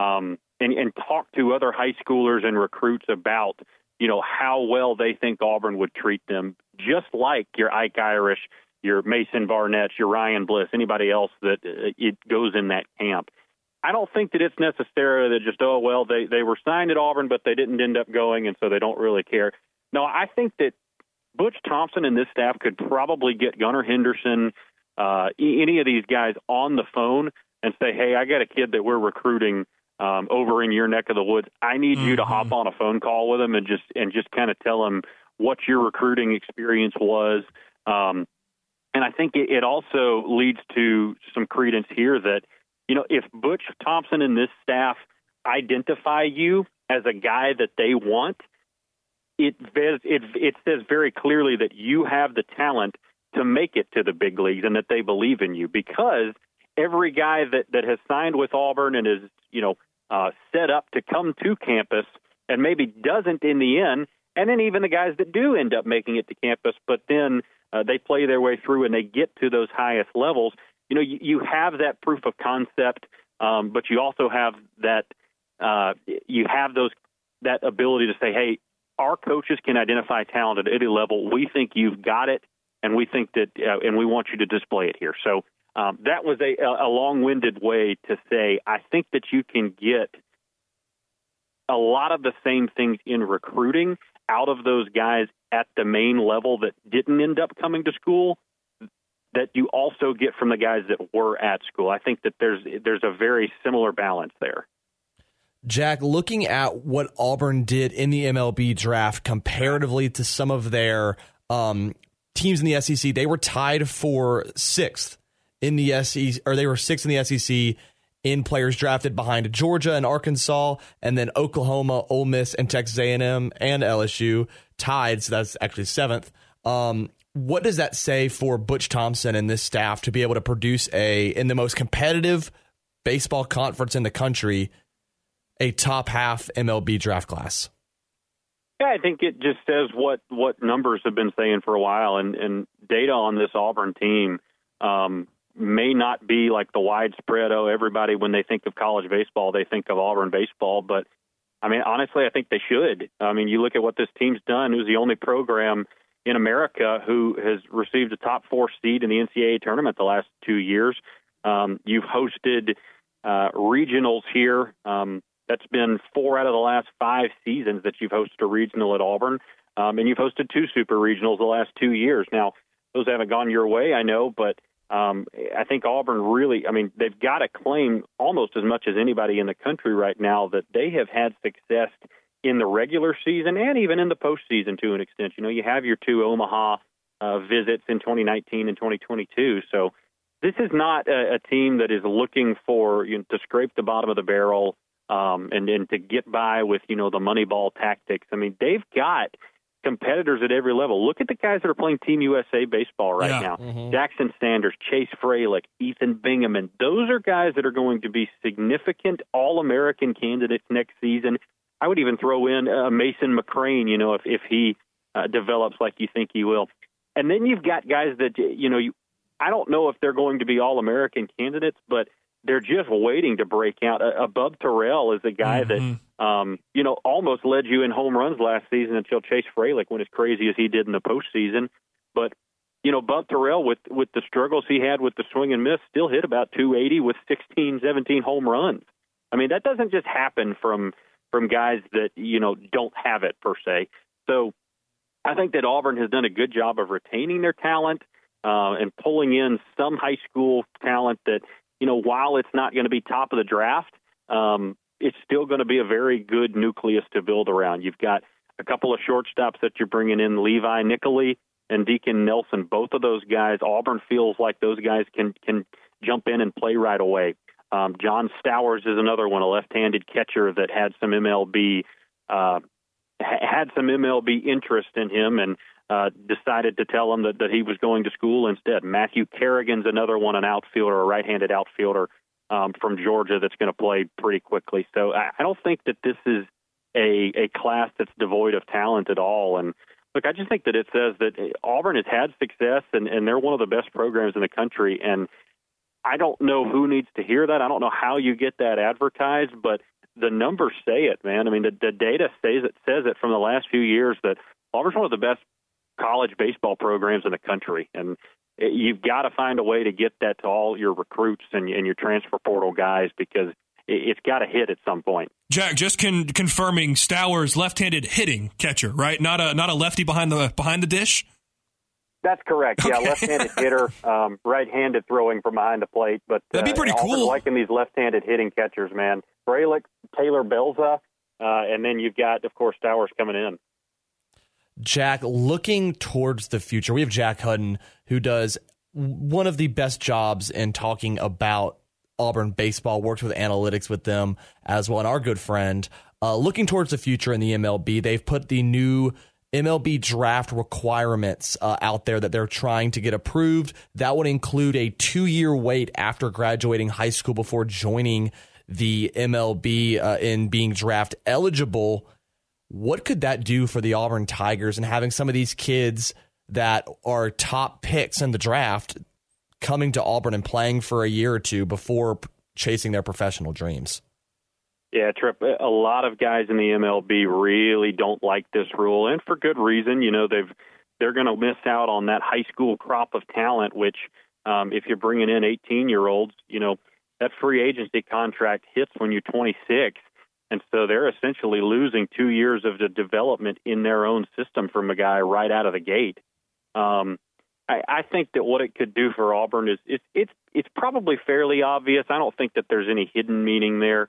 talk to other high schoolers and recruits about, how well they think Auburn would treat them, just like your Ike Irish, your Mason Barnett, your Ryan Bliss, anybody else that it goes in that camp. I don't think that it's necessarily that just, they were signed at Auburn, but they didn't end up going, and so they don't really care. No, I think that Butch Thompson and this staff could probably get Gunnar Henderson, any of these guys on the phone and say, hey, I got a kid that we're recruiting over in your neck of the woods. I need you to hop on a phone call with him and just kind of tell him what your recruiting experience was. And I think it also leads to some credence here that, if Butch Thompson and this staff identify you as a guy that they want, it says very clearly that you have the talent to make it to the big leagues and that they believe in you, because every guy that has signed with Auburn and is, set up to come to campus and maybe doesn't in the end, and then even the guys that do end up making it to campus, but then they play their way through and they get to those highest levels. You have that proof of concept, but you also have that that ability to say, hey, our coaches can identify talent at any level. We think you've got it, and we think that, and we want you to display it here. So that was a long-winded way to say, I think that you can get a lot of the same things in recruiting out of those guys at the main level that didn't end up coming to school that you also get from the guys that were at school. I think that there's a very similar balance there. Jack, looking at what Auburn did in the MLB draft comparatively to some of their teams in the SEC, they were tied for sixth in the SEC, or they were sixth in the SEC in players drafted behind Georgia and Arkansas, and then Oklahoma, Ole Miss, and Texas A&M and LSU tied. So that's actually seventh. What does that say for Butch Thompson and this staff to be able to produce in the most competitive baseball conference in the country, a top half MLB draft class? Yeah, I think it just says what numbers have been saying for a while, and data on this Auburn team may not be like the widespread, everybody, when they think of college baseball, they think of Auburn baseball. But, I mean, honestly, I think they should. I mean, you look at what this team's done. It was the only program in America who has received a top 4 seed in the NCAA tournament the last 2 years. You've hosted regionals here. That's been 4 out of the last 5 seasons that you've hosted a regional at Auburn, and you've hosted 2 super regionals the last 2 years. Now, those haven't gone your way, I know, but I think Auburn really, they've got to claim almost as much as anybody in the country right now that they have had success in the regular season and even in the postseason to an extent. You have your 2 Omaha visits in 2019 and 2022. So this is not a team that is looking for to scrape the bottom of the barrel and to get by with, the money ball tactics. They've got competitors at every level. Look at the guys that are playing Team USA baseball right now. Mm-hmm. Jackson Sanders, Chase Freilich, Ethan Bingaman. Those are guys that are going to be significant All-American candidates next season. I would even throw in Mason McCrane, if he develops like you think he will. And then you've got guys that, I don't know if they're going to be All-American candidates, but they're just waiting to break out. Bub Terrell is a guy that, almost led you in home runs last season until Chase Freilich went as crazy as he did in the postseason. But, Bub Terrell, with the struggles he had with the swing and miss, still hit about 280 with 16, 17 home runs. That doesn't just happen from guys that, don't have it per se. So I think that Auburn has done a good job of retaining their talent and pulling in some high school talent that, while it's not going to be top of the draft, it's still going to be a very good nucleus to build around. You've got a couple of shortstops that you're bringing in, Levi Nicoli and Deacon Nelson. Both of those guys, Auburn feels like those guys can jump in and play right away. John Stowers is another one, a left-handed catcher that had some MLB interest in him and decided to tell him that he was going to school instead. Matthew Kerrigan's another one, an outfielder, a right-handed outfielder from Georgia that's going to play pretty quickly. So I don't think that this is a class that's devoid of talent at all. And look, I just think that it says that Auburn has had success and they're one of the best programs in the country. And I don't know who needs to hear that. I don't know how you get that advertised, but the numbers say it, man. The data says it from the last few years that Auburn's one of the best college baseball programs in the country. And you've got to find a way to get that to all your recruits and your transfer portal guys because it's got to hit at some point. Jack, just confirming Stowers, left-handed hitting catcher, right? Not a lefty behind the dish? That's correct. Okay. Yeah, left-handed hitter, right-handed throwing from behind the plate. But that'd be pretty cool. Liking these left-handed hitting catchers, man. Freilich, Taylor Belza, and then you've got, of course, Stowers coming in. Jack, looking towards the future, we have Jack Hudden, who does one of the best jobs in talking about Auburn baseball, works with analytics with them as well, and our good friend. Looking towards the future in the MLB, they've put the new MLB draft requirements out there that they're trying to get approved. That would include a 2-year wait after graduating high school before joining the MLB in being draft eligible. What could that do for the Auburn Tigers and having some of these kids that are top picks in the draft coming to Auburn and playing for a year or two before chasing their professional dreams? Yeah, Tripp, a lot of guys in the MLB really don't like this rule, and for good reason. They're going to miss out on that high school crop of talent, which if you're bringing in 18-year-olds, that free agency contract hits when you're 26. And so they're essentially losing 2 years of the development in their own system from a guy right out of the gate. I think that what it could do for Auburn is it's probably fairly obvious. I don't think that there's any hidden meaning there.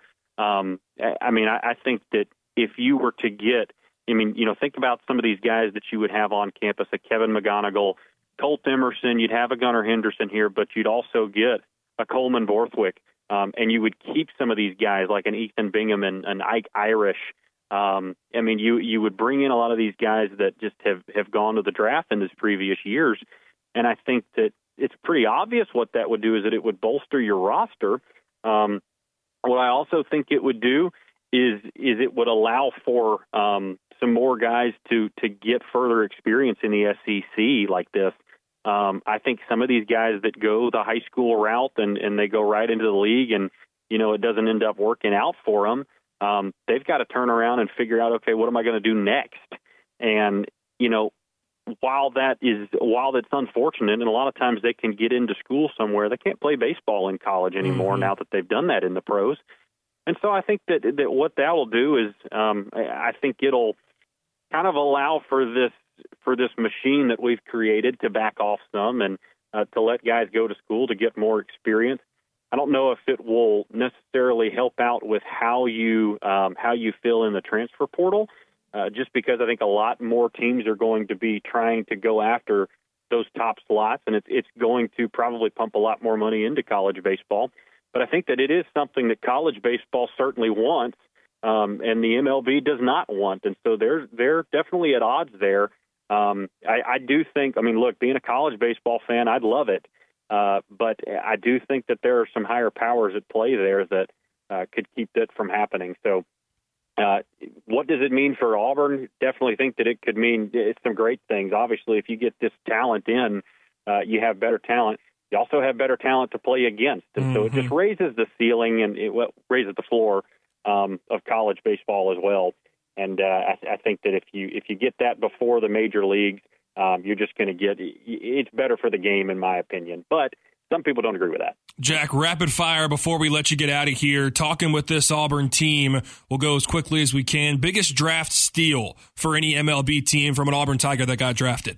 I think that if you were to get, think about some of these guys that you would have on campus, a Kevin McGonigal, Colt Emerson, you'd have a Gunnar Henderson here, but you'd also get a Coleman Borthwick. And you would keep some of these guys like an Ethan Bingham and an Ike Irish. You would bring in a lot of these guys that just have gone to the draft in these previous years. And I think that it's pretty obvious what that would do is that it would bolster your roster. What I also think it would do is it would allow for some more guys to get further experience in the SEC like this. I think some of these guys that go the high school route and they go right into the league and, it doesn't end up working out for them, they've got to turn around and figure out, okay, what am I going to do next? And, while that's unfortunate, and a lot of times they can get into school somewhere, they can't play baseball in college anymore now that they've done that in the pros. And so I think that what that will do is I think it'll kind of allow for this machine that we've created to back off some and to let guys go to school to get more experience. I don't know if it will necessarily help out with how you fill in the transfer portal, just because I think a lot more teams are going to be trying to go after those top slots, and it's going to probably pump a lot more money into college baseball. But I think that it is something that college baseball certainly wants, and the MLB does not want, and so they're definitely at odds there. I do think, I mean, look, being a college baseball fan, I'd love it, but I do think that there are some higher powers at play there that could keep that from happening. So what does it mean for Auburn? Definitely think that it could mean some great things. Obviously, if you get this talent in, you have better talent. You also have better talent to play against. And so it just raises the ceiling and it raises the floor of college baseball as well. And I think that if you get that before the major leagues, you're just going to get – it's better for the game, in my opinion. But some people don't agree with that. Jack, rapid fire before we let you get out of here. Talking with this Auburn team, we'll go as quickly as we can. Biggest draft steal for any MLB team from an Auburn Tiger that got drafted?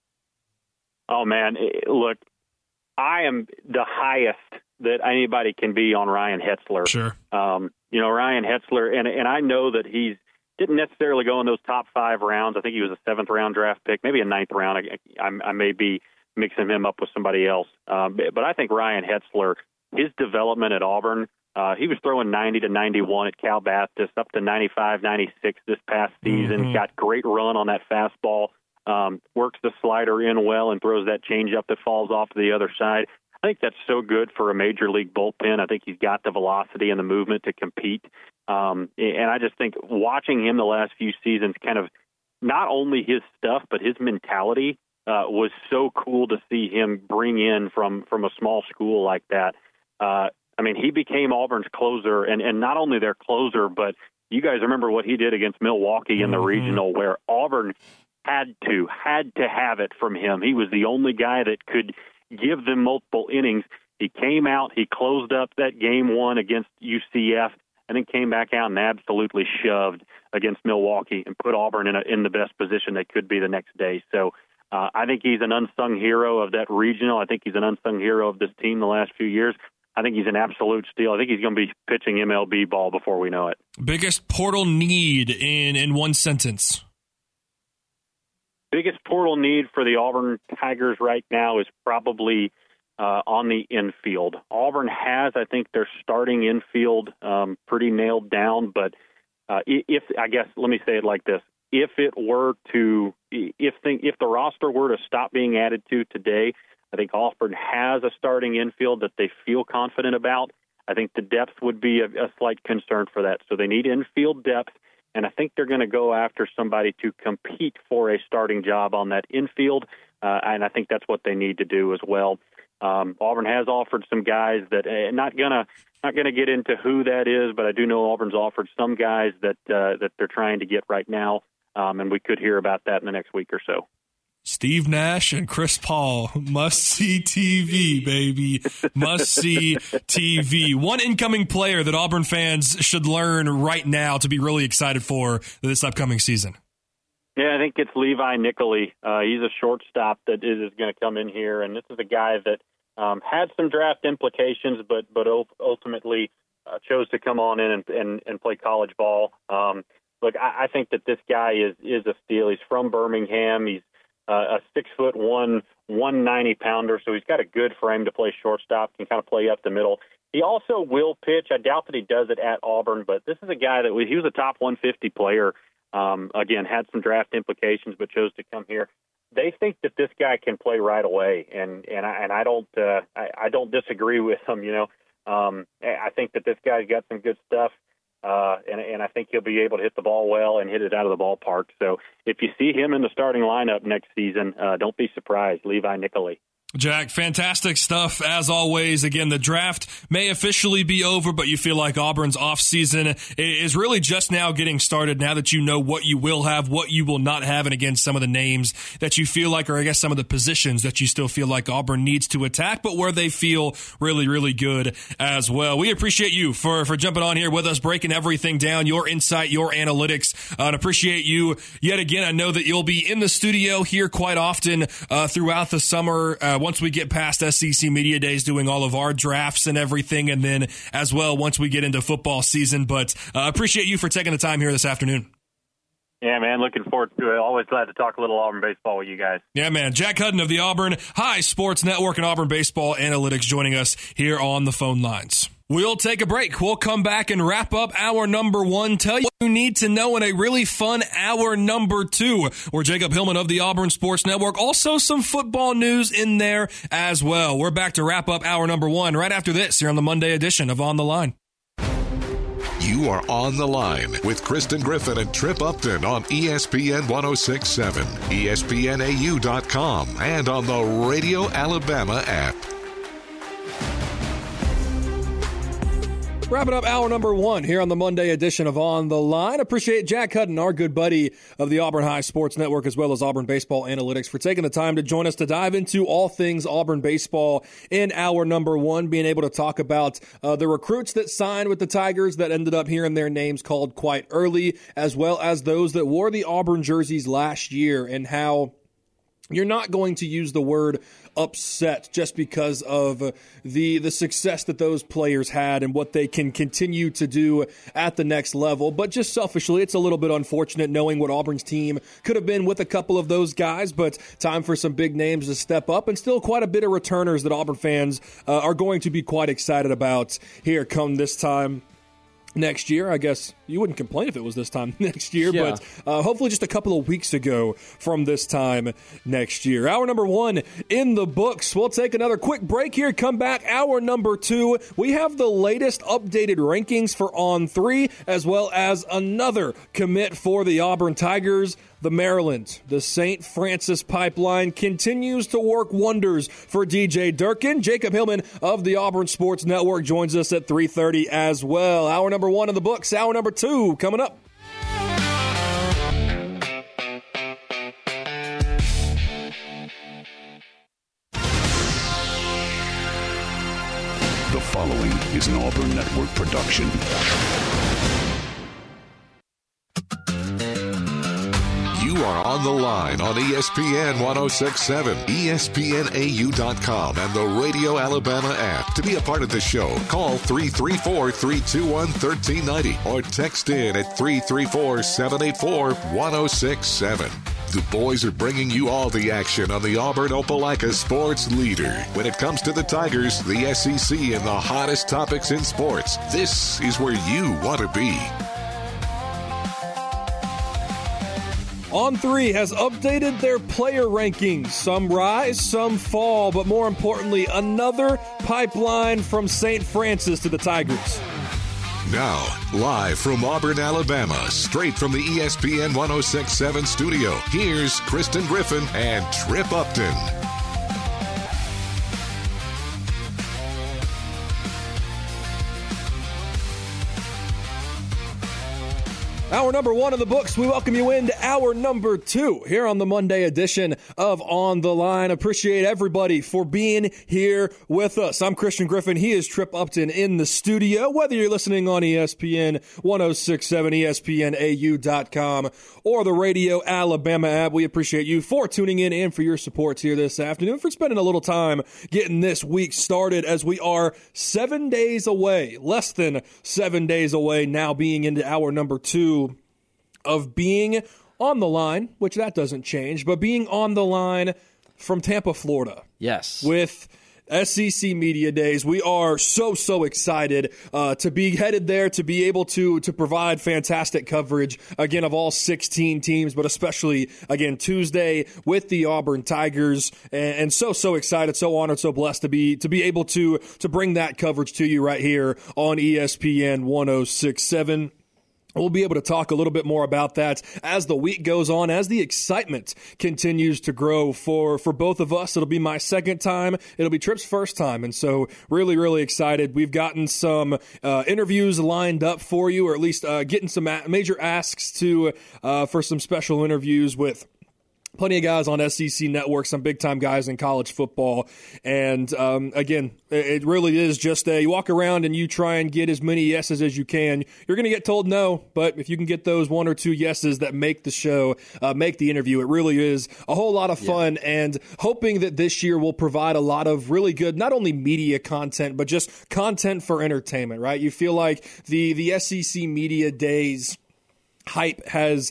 Oh, man. Look, I am the highest that anybody can be on Ryan Hetzler. Sure. Ryan Hetzler, and I know that he's didn't necessarily go in those top 5 rounds. I think he was a 7th-round draft pick, maybe a 9th round. I may be mixing him up with somebody else. But I think Ryan Hetzler, his development at Auburn, he was throwing 90 to 91 at Cal Baptist, up to 95, 96 this past season. Got great run on that fastball, works the slider in well and throws that changeup that falls off to the other side. I think that's so good for a major league bullpen. I think he's got the velocity and the movement to compete. And I just think watching him the last few seasons, kind of not only his stuff, but his mentality was so cool to see him bring in from a small school like that. He became Auburn's closer, and not only their closer, but you guys remember what he did against Milwaukee in the regional, where Auburn had to have it from him. He was the only guy that could give them multiple innings. He came out, he closed up that game 1 against UCF, and then came back out and absolutely shoved against Milwaukee and put Auburn in the best position they could be the next day. So I think he's an unsung hero of that regional. I think he's an unsung hero of this team the last few years. I think he's an absolute steal. I think he's going to be pitching MLB ball before we know it. Biggest portal need in one sentence? Biggest portal need for the Auburn Tigers right now is probably on the infield. Auburn has, I think, their starting infield pretty nailed down. But let me say it like this: if the roster were to stop being added to today, I think Auburn has a starting infield that they feel confident about. I think the depth would be a slight concern for that. So they need infield depth. And I think they're going to go after somebody to compete for a starting job on that infield, and I think that's what they need to do as well. Auburn has offered some guys that not gonna get into who that is, but I do know Auburn's offered some guys that they're trying to get right now, and we could hear about that in the next week or so. Steve Nash and Chris Paul, must-see TV, baby. Must-see TV. One incoming player that Auburn fans should learn right now to be really excited for this upcoming season. Yeah, I think it's Levi Nicoli. He's a shortstop that is going to come in here, and this is a guy that had some draft implications, but ultimately chose to come on in and play college ball. Look, I think that this guy is a steal. He's from Birmingham. He's a 6'1", 190-pounder, so he's got a good frame to play shortstop, can kind of play up the middle. He also will pitch. I doubt that he does it at Auburn, but this is a guy that he was a top 150 player. Again, had some draft implications, but chose to come here. They think that this guy can play right away, and I don't disagree with them. I think that this guy's got some good stuff. And I think he'll be able to hit the ball well and hit it out of the ballpark. So if you see him in the starting lineup next season, don't be surprised. Levi Nicoli. Jack, fantastic stuff as always. Again, the draft may officially be over, but you feel like Auburn's offseason is really just now getting started now that you know what you will have, what you will not have, and again, some of the names that you feel like, or I guess some of the positions that you still feel like Auburn needs to attack, but where they feel really, really good as well. We appreciate you for jumping on here with us, breaking everything down, your insight, your analytics, and appreciate you yet again. I know that you'll be in the studio here quite often throughout the summer, once we get past SEC Media Days doing all of our drafts and everything, and then as well once we get into football season. But appreciate you for taking the time here this afternoon. Yeah, man, looking forward to it. Always glad to talk a little Auburn baseball with you guys. Yeah, man. Jack Hudden of the Auburn High Sports Network and Auburn Baseball Analytics joining us here on the phone lines. We'll take a break. We'll come back and wrap up hour number 1. Tell you what you need to know in a really fun hour number 2. We're Jacob Hillman of the Auburn Sports Network. Also some football news in there as well. We're back to wrap up hour number 1 right after this here on the Monday edition of On the Line. You are on the line with Kristen Griffin and Trip Upton on ESPN 106.7, ESPNAU.com, and on the Radio Alabama app. Wrapping up hour number 1 here on the Monday edition of On the Line. Appreciate Jack Hudden, our good buddy of the Auburn High Sports Network, as well as Auburn Baseball Analytics, for taking the time to join us to dive into all things Auburn baseball in hour number 1, being able to talk about the recruits that signed with the Tigers that ended up hearing their names called quite early, as well as those that wore the Auburn jerseys last year, and how you're not going to use the word upset just because of the success that those players had and what they can continue to do at the next level. But just selfishly, it's a little bit unfortunate knowing what Auburn's team could have been with a couple of those guys, but time for some big names to step up, and still quite a bit of returners that Auburn fans are going to be quite excited about here come this time next year. I guess you wouldn't complain if it was this time next year, yeah. But hopefully just a couple of weeks ago from this time next year. Hour number 1 in the books. We'll take another quick break here. Come back. Hour number 2. We have the latest updated rankings for On 3, as well as another commit for the Auburn Tigers. The Maryland, the St. Francis pipeline continues to work wonders for DJ Durkin. Jacob Hillman of the Auburn Sports Network joins us at 3:30 as well. Hour number 1 in the books. Hour number 2 coming up. The following is an Auburn Network production. You are on the line on ESPN 106.7, ESPNAU.com, and the Radio Alabama app. To be a part of the show, call 334-321-1390 or text in at 334-784-1067. The boys are bringing you all the action on the Auburn Opelika sports leader. When it comes to the Tigers, the SEC, and the hottest topics in sports, this is where you want to be. On 3 has updated their player rankings. Some rise, some fall, but more importantly, another pipeline from St. Francis to the Tigers. Now, live from Auburn, Alabama, straight from the ESPN 106.7 studio, here's Kristen Griffin and Trip Upton. Hour number 1 of the books. We welcome you into hour number 2 here on the Monday edition of On the Line. Appreciate everybody for being here with us. I'm Christian Griffin. He is Trip Upton in the studio. Whether you're listening on ESPN 106.7, ESPNAU.com, or the Radio Alabama app, we appreciate you for tuning in and for your support here this afternoon, for spending a little time getting this week started as we are 7 days away, less than 7 days away now, being into hour number 2 of being on the line, which that doesn't change, but being on the line from Tampa, Florida. Yes. With SEC Media Days. We are so excited to be headed there, to be able to provide fantastic coverage, again, of all 16 teams, but especially, again, Tuesday with the Auburn Tigers. And so excited, so honored, so blessed to be able to bring that coverage to you right here on ESPN 106.7. We'll be able to talk a little bit more about that as the week goes on, as the excitement continues to grow for both of us. It'll be my second time. It'll be Tripp's first time. And so really, really excited. We've gotten some interviews lined up for you, or at least getting some major asks for some special interviews with plenty of guys on SEC Network, some big-time guys in college football. And, again, it really is just you walk around and you try and get as many yeses as you can. You're going to get told no, but if you can get those one or two yeses that make the show, make the interview, it really is a whole lot of fun. And hoping that this year will provide a lot of really good, not only media content, but just content for entertainment, right? You feel like the SEC Media Days hype has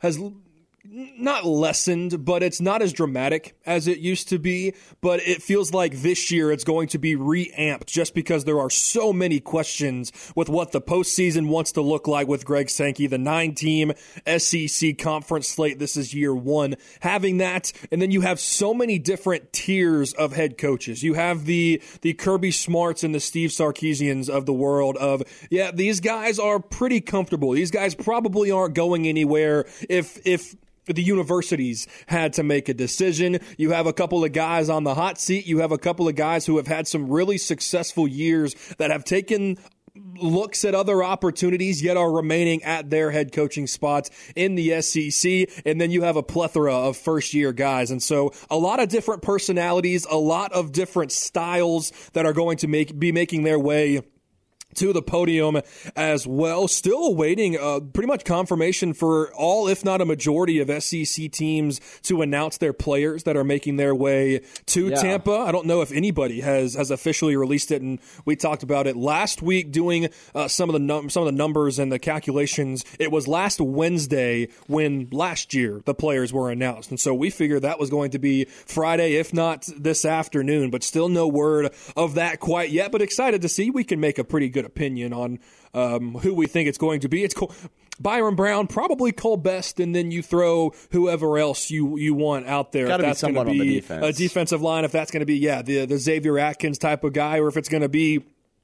not lessened, but it's not as dramatic as it used to be. But it feels like this year it's going to be reamped just because there are so many questions with what the postseason wants to look like with Greg Sankey, the 9-team SEC conference slate. This is year one. Having that, and then you have so many different tiers of head coaches. You have the Kirby Smarts and the Steve Sarkisians of the world of, yeah, these guys are pretty comfortable. These guys probably aren't going anywhere if the universities had to make a decision. You have a couple of guys on the hot seat. You have a couple of guys who have had some really successful years that have taken looks at other opportunities, yet are remaining at their head coaching spots in the SEC. And then you have a plethora of first-year guys. And so a lot of different personalities, a lot of different styles that are going to be making their way to the podium as well. Still awaiting pretty much confirmation for all, if not a majority of SEC teams to announce their players that are making their way to Tampa. I don't know if anybody has officially released it, and we talked about it last week doing some of the numbers and the calculations. It was last Wednesday when last year the players were announced, and so we figured that was going to be Friday, if not this afternoon, but still no word of that quite yet, but excited to see. We can make a pretty good opinion on who we think it's going to be. It's Byron Brown, probably Cole Best, and then you throw whoever else you want out there. Got to be someone on the defense. A defensive line, if that's going to be the Xavier Atkins type of guy, or if it's going to be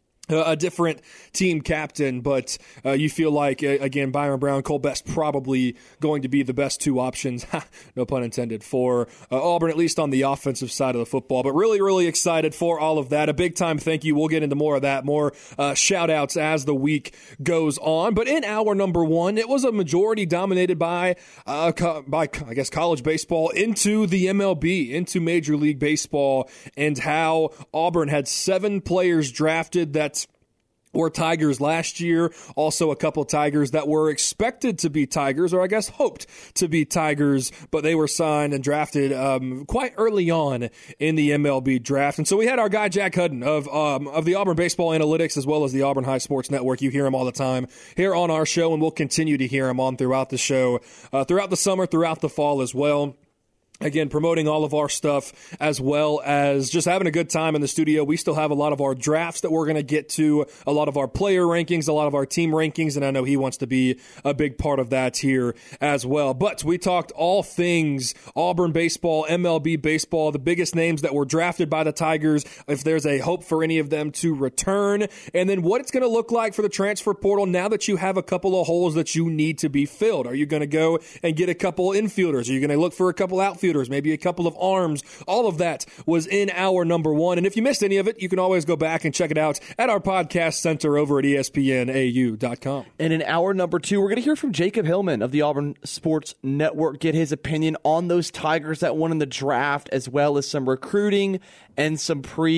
a different team captain, but you feel like, again, Byron Brown, Cole Best probably going to be the best two options, no pun intended, for Auburn, at least on the offensive side of the football. But really, really excited for all of that. A big-time thank you. We'll get into more of that, more shout-outs as the week goes on. But in hour number one, it was a majority dominated by I guess, college baseball into the MLB, into Major League Baseball, and how Auburn had 7 players drafted that were Tigers last year. Also a couple Tigers that were expected to be Tigers, or I guess hoped to be Tigers, but they were signed and drafted quite early on in the MLB draft. And so we had our guy Jack Hudden of the Auburn Baseball Analytics, as well as the Auburn High Sports Network. You hear him all the time here on our show, and we'll continue to hear him on throughout the show, throughout the summer, throughout the fall as well. Again, promoting all of our stuff, as well as just having a good time in the studio. We still have a lot of our drafts that we're going to get to, a lot of our player rankings, a lot of our team rankings, and I know he wants to be a big part of that here as well. But we talked all things Auburn baseball, MLB baseball, the biggest names that were drafted by the Tigers, if there's a hope for any of them to return, and then what it's going to look like for the transfer portal now that you have a couple of holes that you need to be filled. Are you going to go and get a couple infielders? Are you going to look for a couple outfielders? Maybe a couple of arms? All of that was in hour number one. And if you missed any of it, you can always go back and check it out at our podcast center over at ESPNAU.com. And in hour number two, we're going to hear from Jacob Hillman of the Auburn Sports Network, get his opinion on those Tigers that won in the draft, as well as some recruiting and some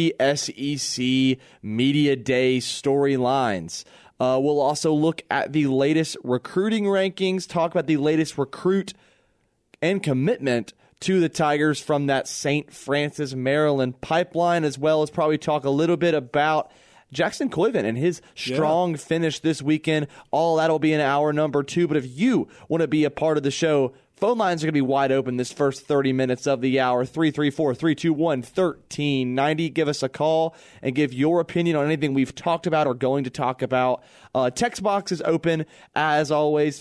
pre-SEC Media Day storylines. We'll also look at the latest recruiting rankings, talk about the latest recruit and commitment to the Tigers from that St. Francis, Maryland pipeline, as well as probably talk a little bit about Jackson Koiven and his strong finish this weekend. All that'll be in hour number two. But if you want to be a part of the show, phone lines are going to be wide open this first 30 minutes of the hour. 334-321-1390. Give us a call and give your opinion on anything we've talked about or going to talk about. Text box is open, as always,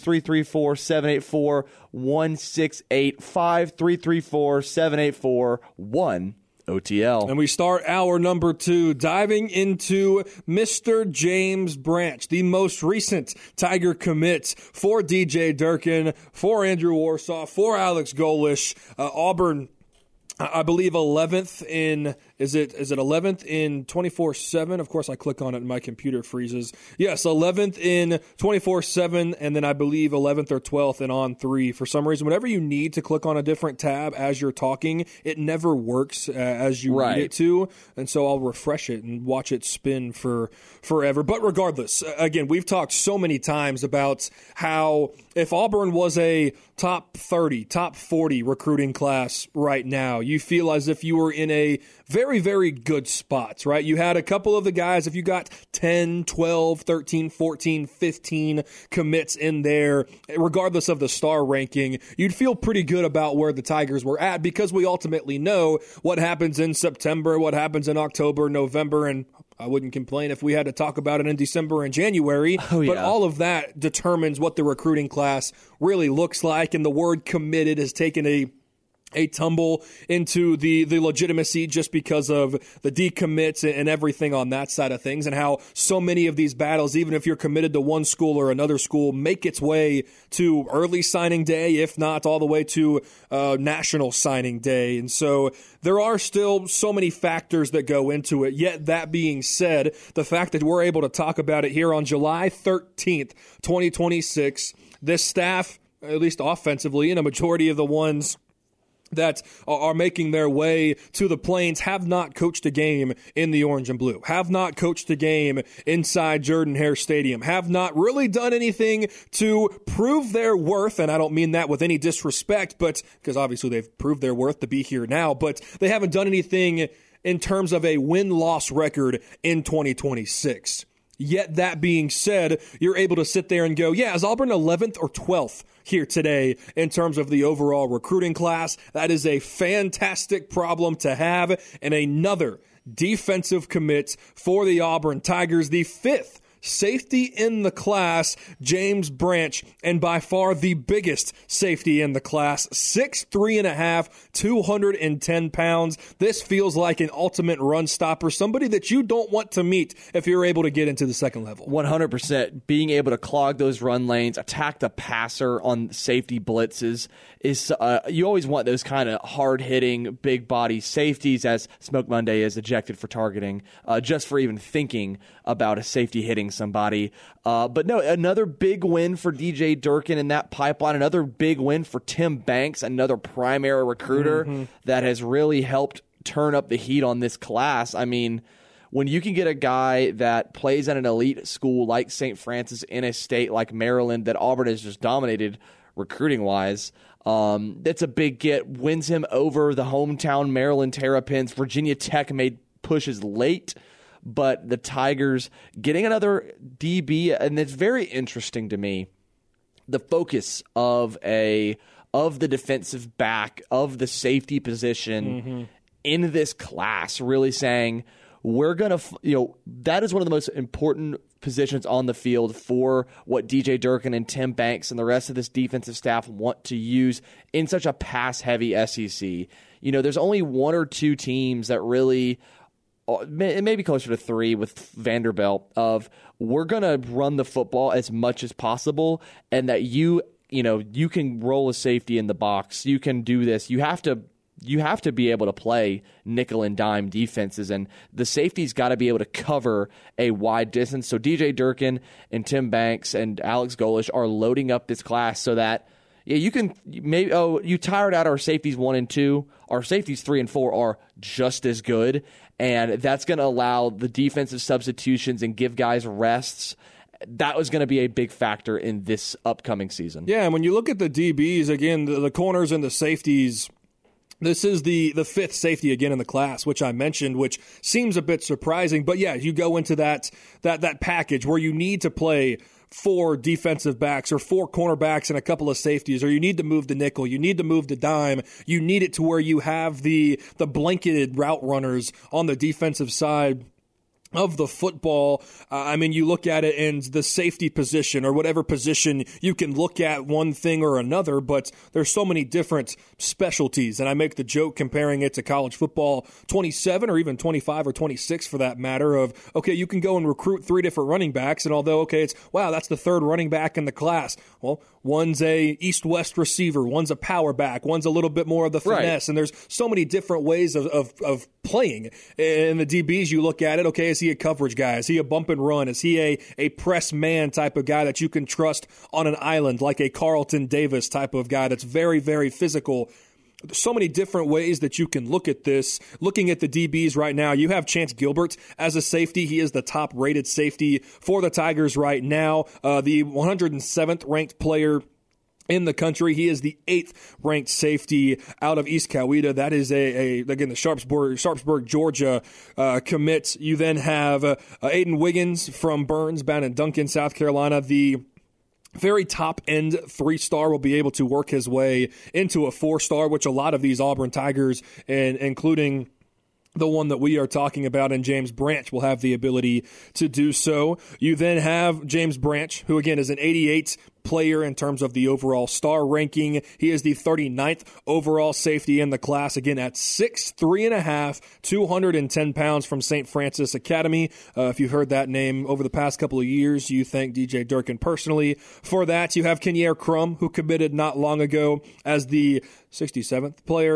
334-784-1685, 334-784-1685. OTL. And we start hour number 2 diving into Mr. James Branch, the most recent Tiger commit for DJ Durkin, for Andrew Warsaw, for Alex Golesh. Auburn, I believe 11th in, is it 11th in 24/7? Of course, I click on it and my computer freezes. Yes, 11th in 24/7, and then I believe 11th or 12th in On3. For some reason, whenever you need to click on a different tab as you're talking, it never works as you need it to, and so I'll refresh it and watch it spin for forever. But regardless, again, we've talked so many times about how if Auburn was a top 30, top 40 recruiting class right now, you feel as if you were in a very, very good spot, right? You had a couple of the guys, if you got 10, 12, 13, 14, 15 commits in there, regardless of the star ranking, you'd feel pretty good about where the Tigers were at, because we ultimately know what happens in September, what happens in October, November, and I wouldn't complain if we had to talk about it in December and January, but all of that determines what the recruiting class really looks like, and the word committed has taken a tumble into the legitimacy just because of the decommits and everything on that side of things, and how so many of these battles, even if you're committed to one school or another school, make its way to early signing day, if not all the way to national signing day. And so there are still so many factors that go into it. Yet that being said, the fact that we're able to talk about it here on July 13th, 2026, this staff, at least offensively, and a majority of the ones that are making their way to the Plains, have not coached a game in the orange and blue, have not coached a game inside Jordan-Hare Stadium, have not really done anything to prove their worth, and I don't mean that with any disrespect, but because obviously they've proved their worth to be here now, but they haven't done anything in terms of a win-loss record in 2026. Yet that being said, you're able to sit there and go, yeah, is Auburn 11th or 12th here today in terms of the overall recruiting class? That is a fantastic problem to have. And another defensive commit for the Auburn Tigers, the 5th safety in the class, James Branch, and by far the biggest safety in the class, 6'3.5", 210 pounds. This feels like an ultimate run stopper, somebody that you don't want to meet if you're able to get into the second level. 100%. Being able to clog those run lanes, attack the passer on safety blitzes, is you always want those kind of hard-hitting, big-body safeties, as Smoke Monday is ejected for targeting, just for even thinking about a safety hitting somebody. But no, another big win for DJ Durkin in that pipeline, another big win for Tim Banks, another primary recruiter that has really helped turn up the heat on this class. I mean, when you can get a guy that plays at an elite school like St. Francis in a state like Maryland that Auburn has just dominated recruiting-wise, that's a big get. Wins him over the hometown Maryland Terrapins. Virginia Tech made pushes late, but the Tigers getting another DB, and it's very interesting to me, the focus of the defensive back, of the safety position in this class, really saying, we're going to, that is one of the most important positions on the field for what DJ Durkin and Tim Banks and the rest of this defensive staff want to use in such a pass-heavy SEC. There's only one or two teams that really, maybe closer to three with Vanderbilt, of we're going to run the football as much as possible, and that you can roll a safety in the box. You can do this. You have to be able to play nickel and dime defenses, and the safety's got to be able to cover a wide distance. So DJ Durkin and Tim Banks and Alex Golesh are loading up this class so that you can maybe, you tired out our safeties 1 and 2. Our safeties 3 and 4 are just as good, and that's going to allow the defensive substitutions and give guys rests. That was going to be a big factor in this upcoming season. Yeah, and when you look at the DBs, again, the corners and the safeties, this is the 5th safety again in the class, which I mentioned, which seems a bit surprising. But yeah, you go into that package where you need to play 4 defensive backs or 4 cornerbacks and a couple of safeties, or you need to move the nickel, you need to move the dime, you need it to where you have the blanketed route runners on the defensive side. of the football. I mean, you look at it and the safety position or whatever position, you can look at one thing or another, but there's so many different specialties. And I make the joke comparing it to college football 27 or even 25 or 26 for that matter of, okay, you can go and recruit 3 different running backs. And although, okay, it's, wow, that's the 3rd running back in the class. Well, one's a east-west receiver, one's a power back, one's a little bit more of the finesse. Right. And there's so many different ways of playing. In the DBs, you look at it, okay, is he a coverage guy? Is he a bump and run? Is he a press man type of guy that you can trust on an island, like a Carlton Davis type of guy that's very, very physical? There's so many different ways that you can look at this. Looking at the DBs right now, you have Chance Gilbert as a safety. He is the top-rated safety for the Tigers right now, the 107th ranked player in the country. He is the 8th ranked safety out of East Coweta. That is again, the Sharpsburg, Georgia commit. You then have Aiden Wiggins from Burns, bound in Duncan, South Carolina. The very top-end 3-star will be able to work his way into a 4-star, which a lot of these Auburn Tigers, and including the one that we are talking about in James Branch, will have the ability to do so. You then have James Branch, who again is an 88 player in terms of the overall star ranking. He is the 39th overall safety in the class, again at 6'3.5", 210 pounds from St. Francis Academy. If you've heard that name over the past couple of years, you thank DJ Durkin personally for that. You have Kenyair Crum, who committed not long ago as the 67th player,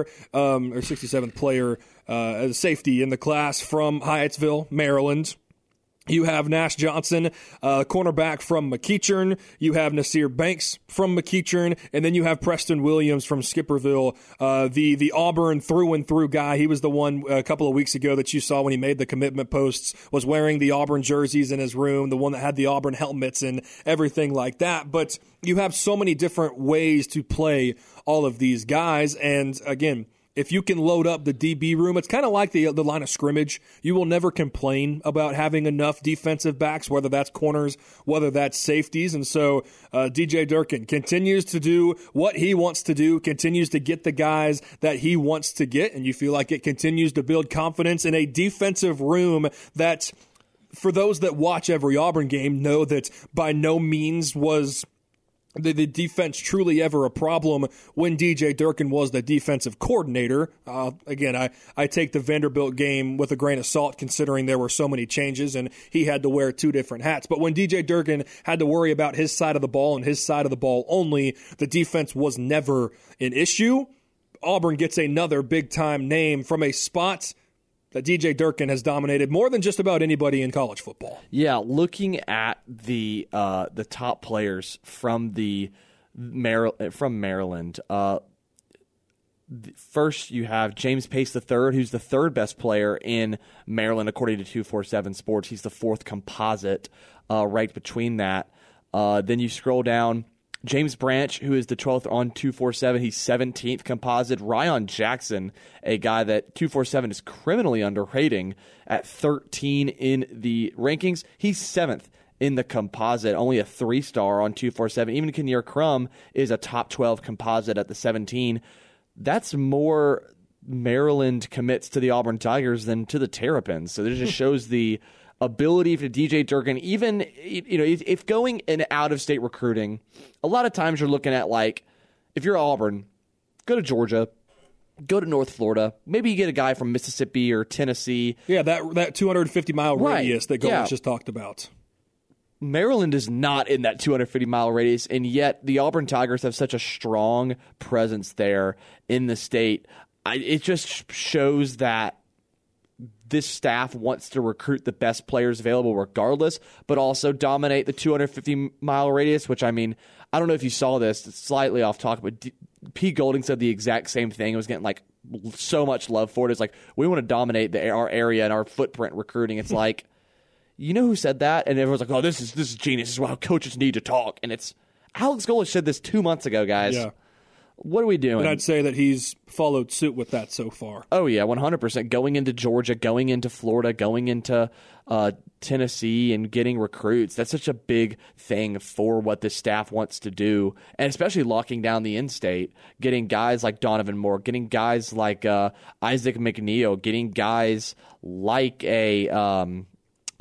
as a safety in the class from Hyattsville, Maryland. You have Nash Johnson, cornerback from McEachern. You have Nasir Banks from McEachern. And then you have Preston Williams from Skipperville, the Auburn through-and-through guy. He was the one a couple of weeks ago that you saw when he made the commitment posts, was wearing the Auburn jerseys in his room, the one that had the Auburn helmets and everything like that. But you have so many different ways to play all of these guys. And again, if you can load up the DB room, it's kind of like the line of scrimmage. You will never complain about having enough defensive backs, whether that's corners, whether that's safeties. And so DJ Durkin continues to do what he wants to do, continues to get the guys that he wants to get, and you feel like it continues to build confidence in a defensive room that, for those that watch every Auburn game, know that by no means was the defense truly ever a problem when DJ Durkin was the defensive coordinator. Again, I take the Vanderbilt game with a grain of salt, considering there were so many changes and he had to wear 2 different hats. But when DJ Durkin had to worry about his side of the ball and his side of the ball only, the defense was never an issue. Auburn gets another big-time name from a spot that DJ Durkin has dominated more than just about anybody in college football. Yeah, looking at the top players from Maryland. First, you have James Pace III, who's the 3rd best player in Maryland, according to 247 Sports. He's the 4th composite, right between that. Then you scroll down. James Branch, who is the 12th on 247, he's 17th composite. Ryan Jackson, a guy that 247 is criminally underrating at 13 in the rankings. He's 7th in the composite, only a 3-star on 247. Even Kenyair Crum is a top 12 composite at the 17. That's more Maryland commits to the Auburn Tigers than to the Terrapins. So it just shows the ability for DJ Durkin, even, if going in out-of-state recruiting, a lot of times you're looking at, like, if you're Auburn, go to Georgia, go to North Florida, maybe you get a guy from Mississippi or Tennessee. Yeah, that 250-mile radius that Goldman just talked about. Maryland is not in that 250-mile radius, and yet the Auburn Tigers have such a strong presence there in the state. It just shows that this staff wants to recruit the best players available regardless, but also dominate the 250-mile radius, which, I mean, I don't know if you saw this. It's slightly off topic, but Pete Golding said the exact same thing. It was getting, like, so much love for it. It's like, we want to dominate our area and our footprint recruiting. It's like, you know who said that? And everyone's like, oh, this is genius. This is how coaches need to talk. And it's Alex Golesh said this 2 months ago, guys. Yeah. What are we doing? And I'd say that he's followed suit with that so far. Oh, yeah, 100%. Going into Georgia, going into Florida, going into Tennessee and getting recruits. That's such a big thing for what this staff wants to do, and especially locking down the in-state, getting guys like Donovan Moore, getting guys like Isaac McNeil, getting guys like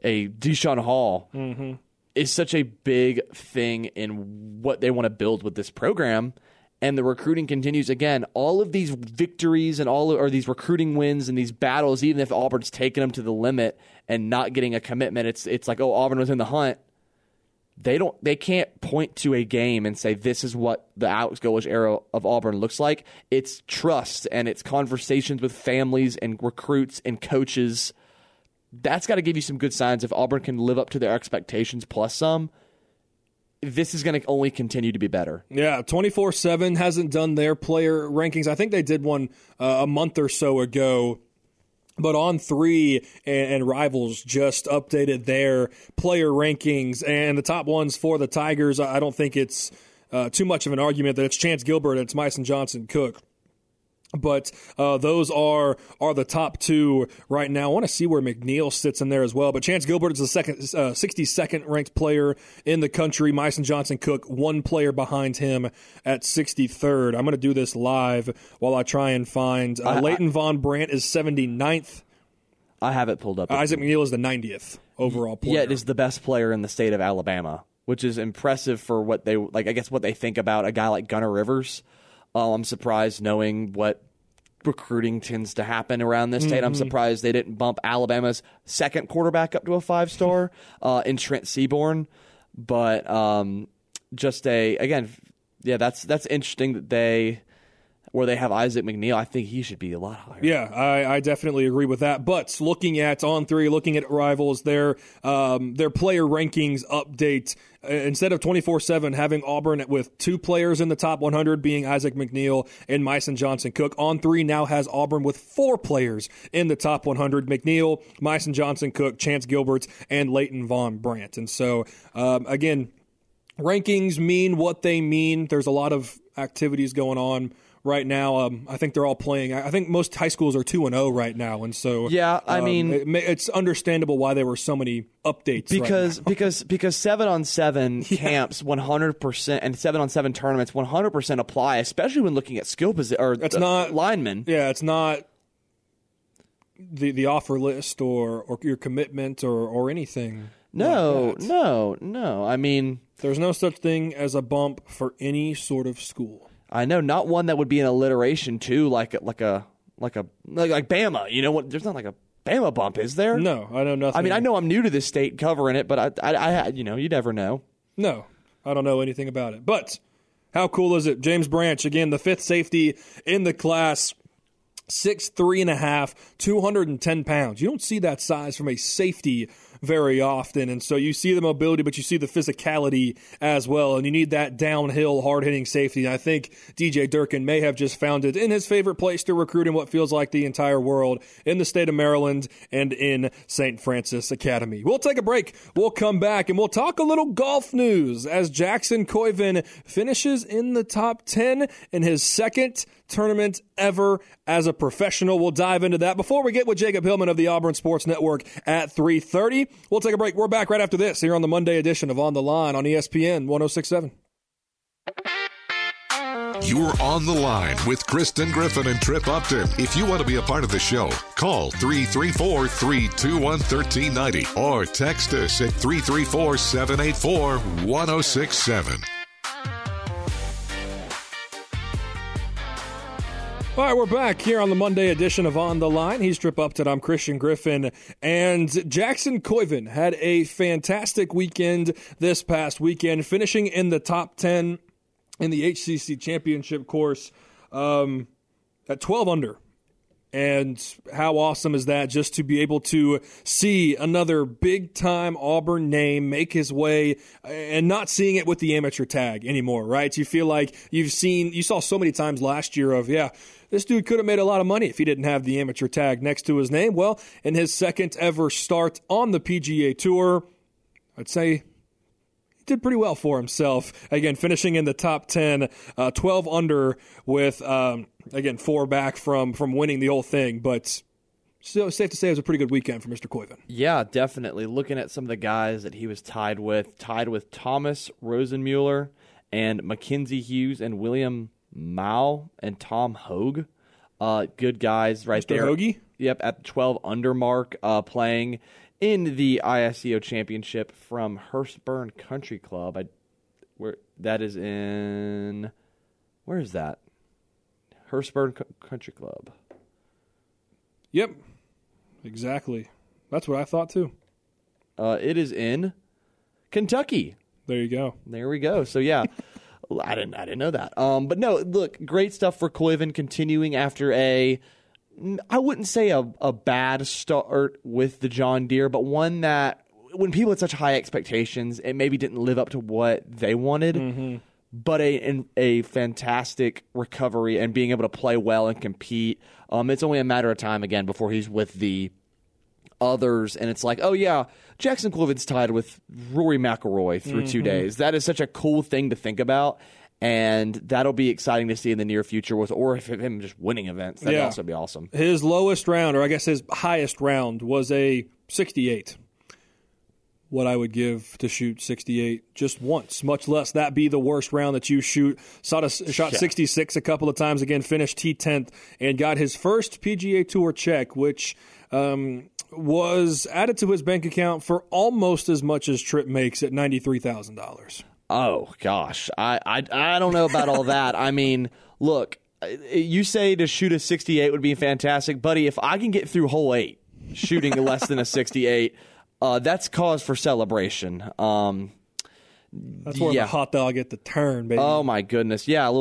a Deshaun Hall is such a big thing in what they want to build with this program. And the recruiting continues. Again, all of these victories and these recruiting wins and these battles, even if Auburn's taken them to the limit and not getting a commitment, it's like, oh, Auburn was in the hunt. They can't point to a game and say this is what the Alex Golesh era of Auburn looks like. It's trust and it's conversations with families and recruits and coaches. That's got to give you some good signs. If Auburn can live up to their expectations plus some, this is going to only continue to be better. Yeah, 24/7 hasn't done their player rankings. I think they did one a month or so ago. But On3 and Rivals just updated their player rankings, and the top ones for the Tigers, I don't think it's too much of an argument that it's Chance Gilbert and it's Myson Johnson Cook. But those are the top two right now. I want to see where McNeil sits in there as well. But Chance Gilbert is the 62nd ranked player in the country. Myson Johnson Cook, one player behind him at 63rd. I'm going to do this live while I try and find. Leighton Von Brandt is 79th. I have it pulled up. Isaac McNeil is the 90th overall player. Yeah, it is the best player in the state of Alabama, which is impressive for what they like. I guess what they think about a guy like Gunnar Rivers. I'm surprised knowing what recruiting tends to happen around this state. I'm surprised they didn't bump Alabama's second quarterback up to a 5-star in Trent Seaborn. But that's interesting that they have Isaac McNeil. I think he should be a lot higher. Yeah, I definitely agree with that. But looking at On3, looking at Rivals, their player rankings update, instead of 24/7 having Auburn with two players in the top 100 being Isaac McNeil and Myson Johnson Cook, On3 now has Auburn with 4 players in the top 100: McNeil, Myson Johnson Cook, Chance Gilbert, and Leighton Von Brandt. And so, again, rankings mean what they mean. There's a lot of activities going on right now. I think they're all playing. I think most high schools are 2-0 right now, and so it's understandable why there were so many updates. Because 7-on-7 camps 100% and 7-on-7 tournaments 100% apply, especially when looking at skill not linemen. Yeah, it's not the offer list or your commitment or anything. No. I mean, there's no such thing as a bump for any sort of school. I know, not one that would be an alliteration too, like Bama. You know what? There's not like a Bama bump, is there? No, I know nothing. I mean, I know I'm new to this state covering it, but I you never know. No, I don't know anything about it. But how cool is it? James Branch, again, the 5th safety in the class, 6'3.5", 210 pounds. You don't see that size from a safety very often, and so you see the mobility, but you see the physicality as well, and you need that downhill, hard-hitting safety. And I think DJ Durkin may have just found it in his favorite place to recruit in what feels like the entire world, in the state of Maryland and in St. Francis Academy. We'll take a break. We'll come back, and we'll talk a little golf news as Jackson Koivin finishes in the top 10 in his second tournament ever as a professional. We'll dive into that before we get with Jacob Hillman of the Auburn Sports Network at 3:30. We'll take a break. We're back right after this here on the Monday edition of On the Line on ESPN 106.7. You're on the line with Kristen Griffin and Trip Upton. If you want to be a part of the show, call 334-321-1390 or text us at 334-784-1067. All right, we're back here on the Monday edition of On the Line. He's Trip Upton. I'm Christian Griffin. And Jackson Koivin had a fantastic weekend this past weekend, finishing in the top 10 in the HCC Championship course at 12 under. And how awesome is that, just to be able to see another big-time Auburn name make his way and not seeing it with the amateur tag anymore, right? You feel like you saw so many times last year of, this dude could have made a lot of money if he didn't have the amateur tag next to his name. Well, in his second ever start on the PGA Tour, I'd say he did pretty well for himself. Again, finishing in the top 10, 12 under with, again, 4 back from winning the whole thing. But still safe to say it was a pretty good weekend for Mr. Koivin. Yeah, definitely. Looking at some of the guys that he was tied with Thomas Rosenmuller and Mackenzie Hughes and William Mao and Tom Hogue. Good guys right Mr. there. Hoagie? Yep, at the 12 under mark, playing in the ISEO Championship from Hurstburn Country Club. Where is that? Hurstburn Country Club. Yep, exactly. That's what I thought too. It is in Kentucky. There you go. There we go. So yeah, I didn't know that. But no, look, great stuff for Koivu continuing after I wouldn't say a bad start with the John Deere, but one that when people had such high expectations, it maybe didn't live up to what they wanted. Mm-hmm. But a fantastic recovery and being able to play well and compete. It's only a matter of time again before he's with the others, and it's like, oh yeah, Jackson Koivu's tied with Rory McIlroy through 2 days. That is such a cool thing to think about, and that'll be exciting to see in the near future. Or if him just winning events, that'd also be awesome. His lowest round, or I guess his highest round, was a 68. What I would give to shoot 68 just once, much less that be the worst round that you shoot. Shot 66 a couple of times, again, finished T10th, and got his first PGA Tour check, which was added to his bank account for almost as much as Tripp makes at $93,000. Oh, gosh. I don't know about all that. I mean, look, you say to shoot a 68 would be fantastic. Buddy, if I can get through hole 8 shooting less than a 68, that's cause for celebration. That's where the hot dog at the turn, baby. Oh, my goodness. Yeah,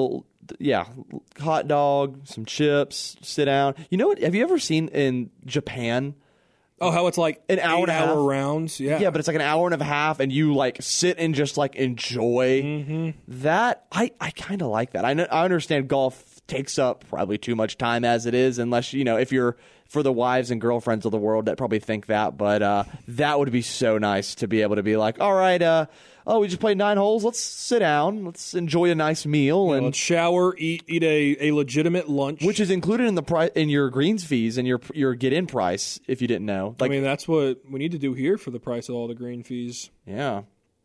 hot dog, some chips, sit down. You know what? Have you ever seen in Japan? Oh, how it's like an hour and a half rounds? Yeah. Yeah, but it's like an hour and a half, and you like sit and just like enjoy that. I kind of like that. I understand golf takes up probably too much time as it is, unless, if you're for the wives and girlfriends of the world that probably think that. But that would be so nice to be able to be like, all right, we just played 9 holes. Let's sit down. Let's enjoy a nice meal and let's shower, eat a legitimate lunch, which is included in the price in your greens fees and your get in price. If you didn't know, I mean, that's what we need to do here for the price of all the green fees. Yeah.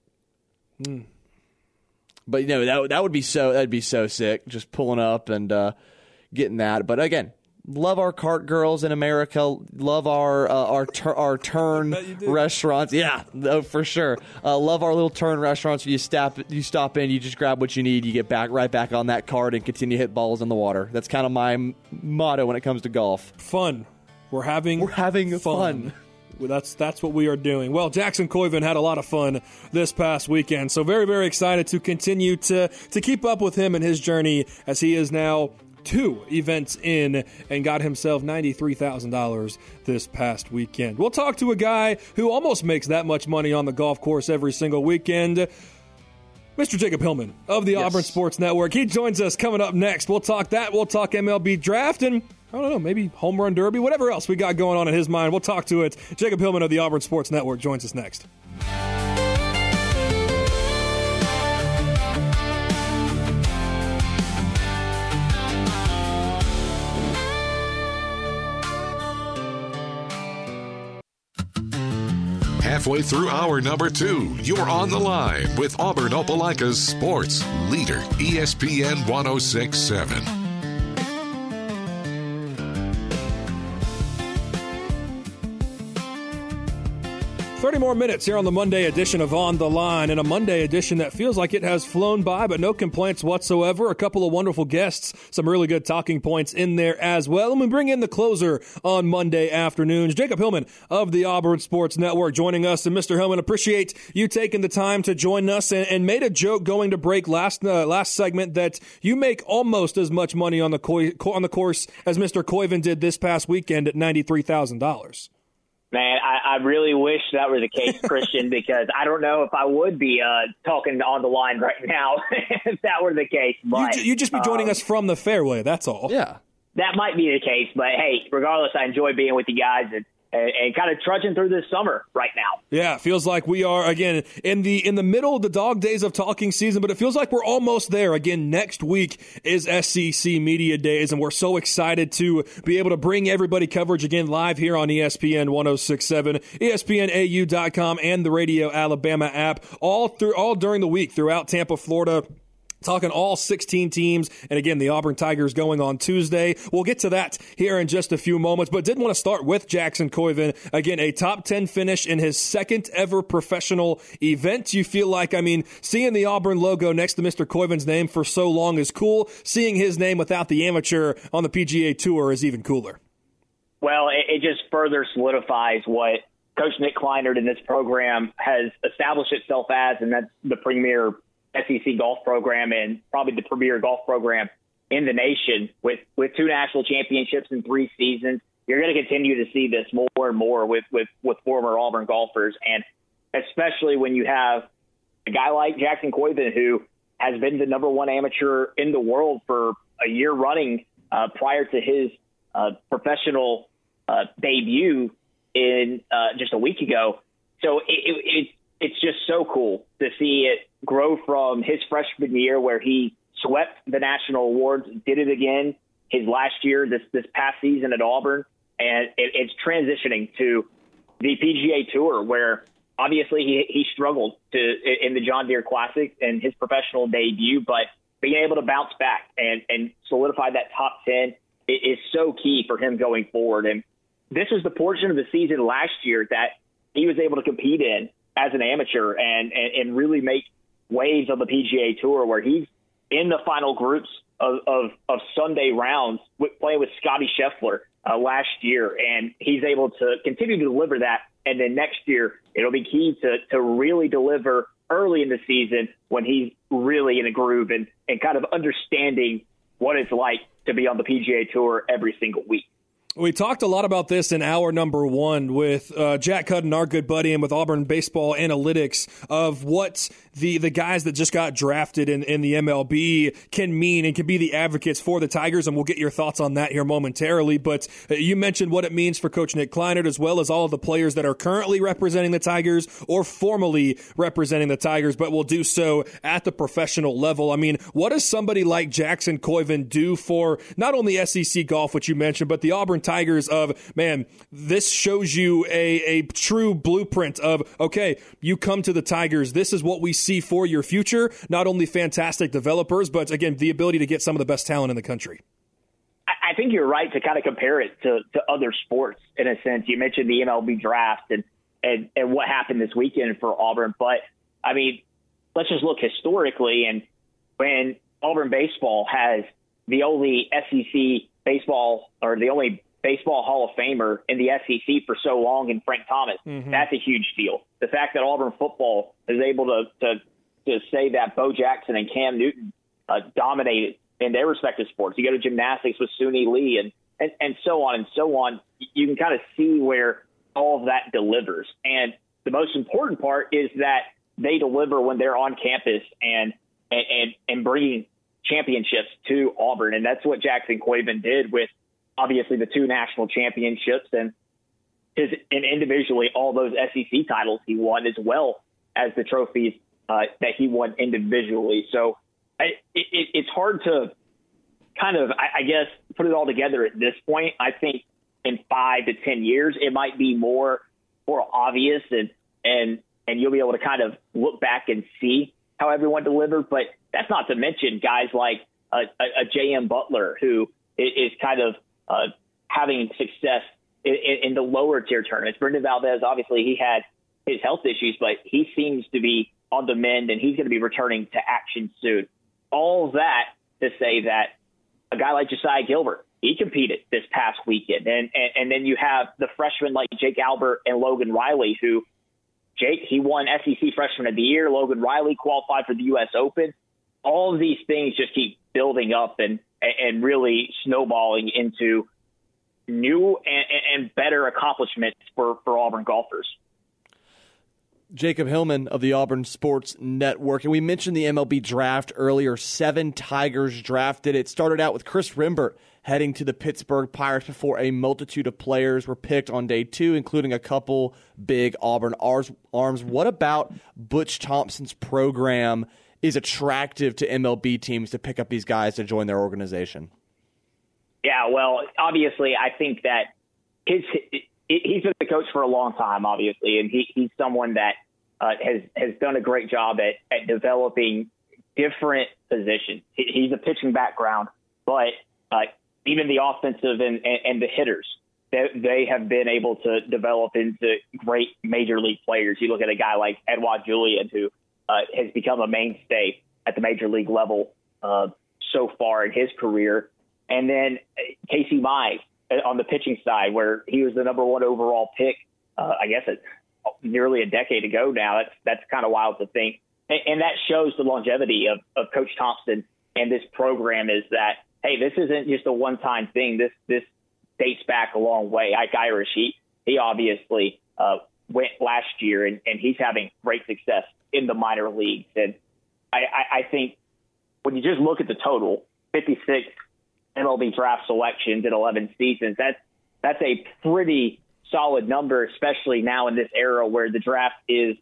But that'd be so sick. Just pulling up and getting that. But again, love our cart girls in America. Love our turn restaurants. Yeah, for sure. Love our little turn restaurants where you stop in, you just grab what you need, you get right back on that cart and continue to hit balls in the water. That's kind of my motto when it comes to golf. Fun. We're having fun. Well, that's what we are doing. Well, Jackson Koivu had a lot of fun this past weekend, so very, very excited to continue to keep up with him and his journey as he is now 2 events in and got himself $93,000 this past weekend. We'll talk to a guy who almost makes that much money on the golf course every single weekend, Mr. Jacob Hillman of the Auburn Sports Network. He joins us coming up next. We'll talk that. We'll talk MLB draft and, I don't know, maybe home run derby, whatever else we got going on in his mind. We'll talk to it. Jacob Hillman of the Auburn Sports Network joins us next. Halfway through hour number 2, you're on the line with Auburn Opelika's sports leader, ESPN 106.7. 30 more minutes here on the Monday edition of On the Line, and a Monday edition that feels like it has flown by, but no complaints whatsoever. A couple of wonderful guests, some really good talking points in there as well. And we bring in the closer on Monday afternoons, Jacob Hillman of the Auburn Sports Network joining us. And Mr. Hillman, appreciate you taking the time to join us, and made a joke going to break last segment that you make almost as much money on the course as Mr. Koivu did this past weekend at $93,000. Man, I really wish that were the case, Christian, because I don't know if I would be talking on the line right now if that were the case. But you'd just be joining us from the fairway, that's all. Yeah. That might be the case, but hey, regardless, I enjoy being with you guys and kind of trudging through this summer right now. Yeah, it feels like we are, again, in the middle of the dog days of talking season, but it feels like we're almost there. Again, next week is SEC Media Days, and we're so excited to be able to bring everybody coverage again live here on ESPN 106.7, ESPNAU.com, and the Radio Alabama app all during the week throughout Tampa, Florida, Talking all 16 teams, and again, the Auburn Tigers going on Tuesday. We'll get to that here in just a few moments, but did want to start with Jackson Koiven. Again, a top 10 finish in his second ever professional event. You feel like, seeing the Auburn logo next to Mr. Koiven's name for so long is cool. Seeing his name without the amateur on the PGA Tour is even cooler. Well, it just further solidifies what Coach Nick Kleinert in this program has established itself as, and that's the premier SEC golf program and probably the premier golf program in the nation with 2 national championships in 3 seasons. You're going to continue to see this more and more with former Auburn golfers, and especially when you have a guy like Jackson Koiven, who has been the number 1 amateur in the world for a year running prior to his professional debut in just a week ago. So it's just so cool to see it grow from his freshman year where he swept the national awards, did it again his last year, this past season at Auburn, and it's transitioning to the PGA Tour where obviously he struggled in the John Deere Classic and his professional debut, but being able to bounce back and solidify that top 10 is so key for him going forward. And this was the portion of the season last year that he was able to compete in as an amateur and really make waves on the PGA Tour, where he's in the final groups of Sunday rounds playing with Scotty Scheffler last year. And he's able to continue to deliver that. And then next year, it'll be key to really deliver early in the season when he's really in a groove and kind of understanding what it's like to be on the PGA Tour every single week. We talked a lot about this in hour number 1 with Jack Cudden, our good buddy, and with Auburn Baseball Analytics of what the guys that just got drafted in the MLB can mean and can be the advocates for the Tigers, and we'll get your thoughts on that here momentarily. But you mentioned what it means for Coach Nick Kleinert, as well as all of the players that are currently representing the Tigers or formerly representing the Tigers, but will do so at the professional level. What does somebody like Jackson Koiven do for not only SEC golf, which you mentioned, but the Auburn Tigers this shows you a true blueprint of, okay, you come to the Tigers, this is what we see for your future. Not only fantastic developers, but again, the ability to get some of the best talent in the country. I think you're right to kind of compare it to other sports in a sense. You mentioned the MLB draft and what happened this weekend for Auburn. But, let's just look historically. And when Auburn baseball has the only SEC baseball or the only baseball Hall of Famer in the SEC for so long in Frank Thomas, that's a huge deal. The fact that Auburn football is able to say that Bo Jackson and Cam Newton dominated in their respective sports. You go to gymnastics with Suni Lee and so on and so on. You can kind of see where all of that delivers. And the most important part is that they deliver when they're on campus and bringing championships to Auburn. And that's what Jackson Koiven did with obviously the 2 national championships and individually all those SEC titles he won, as well as the trophies that he won individually. So it's hard to kind of, I guess, put it all together at this point. I think in 5 to 10 years, it might be more obvious and you'll be able to kind of look back and see how everyone delivered. But that's not to mention guys like a J.M. Butler, who is kind of having success in the lower tier tournaments. Brendan Valdez, obviously, he had his health issues, but he seems to be on the mend, and he's going to be returning to action soon. All that to say that a guy like Josiah Gilbert, he competed this past weekend. And then you have the freshmen like Jake Albert and Logan Riley, who Jake, he won SEC Freshman of the Year. Logan Riley qualified for the U.S. Open. All of these things just keep building up and really snowballing into new and better accomplishments for Auburn golfers. Jacob Hillman of the Auburn Sports Network. And we mentioned the MLB draft earlier. 7 Tigers drafted. It started out with Chris Rimbert heading to the Pittsburgh Pirates before a multitude of players were picked on day 2, including a couple big Auburn arms. What about Butch Thompson's program is attractive to MLB teams to pick up these guys to join their organization? Yeah, well, obviously, I think that he's been the coach for a long time, obviously, and he's someone that has done a great job at developing different positions. He's a pitching background, but even the offensive and the hitters, they have been able to develop into great major league players. You look at a guy like Edouard Julien, who has become a mainstay at the major league level so far in his career. And then Casey Mize on the pitching side, where he was the number 1 overall pick, I guess it's nearly a decade ago now. That's kind of wild to think. And that shows the longevity of Coach Thompson and this program, is that, hey, this isn't just a one-time thing. This dates back a long way. Ike Irish, he obviously went last year, and he's having great success in the minor leagues. And I think when you just look at the total, 56 MLB draft selections in 11 seasons, that's a pretty solid number, especially now in this era where the draft is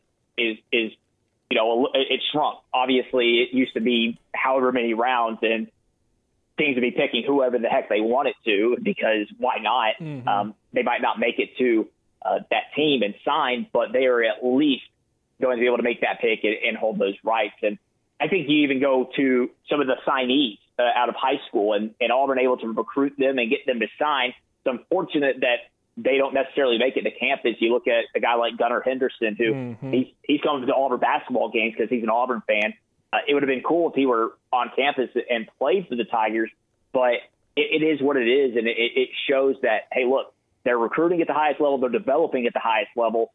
it's shrunk. Obviously, it used to be however many rounds, and teams would be picking whoever the heck they wanted to, because why not? Mm-hmm. They might not make it to that team and sign, but they are at least going to be able to make that pick and hold those rights. And I think you even go to some of the signees out of high school, and Auburn able to recruit them and get them to sign. It's unfortunate that they don't necessarily make it to campus. You look at a guy like Gunnar Henderson, who he's coming to the Auburn basketball games because he's an Auburn fan. It would have been cool if he were on campus and played for the Tigers, but it is what it is, and it shows that, hey, look, they're recruiting at the highest level, they're developing at the highest level,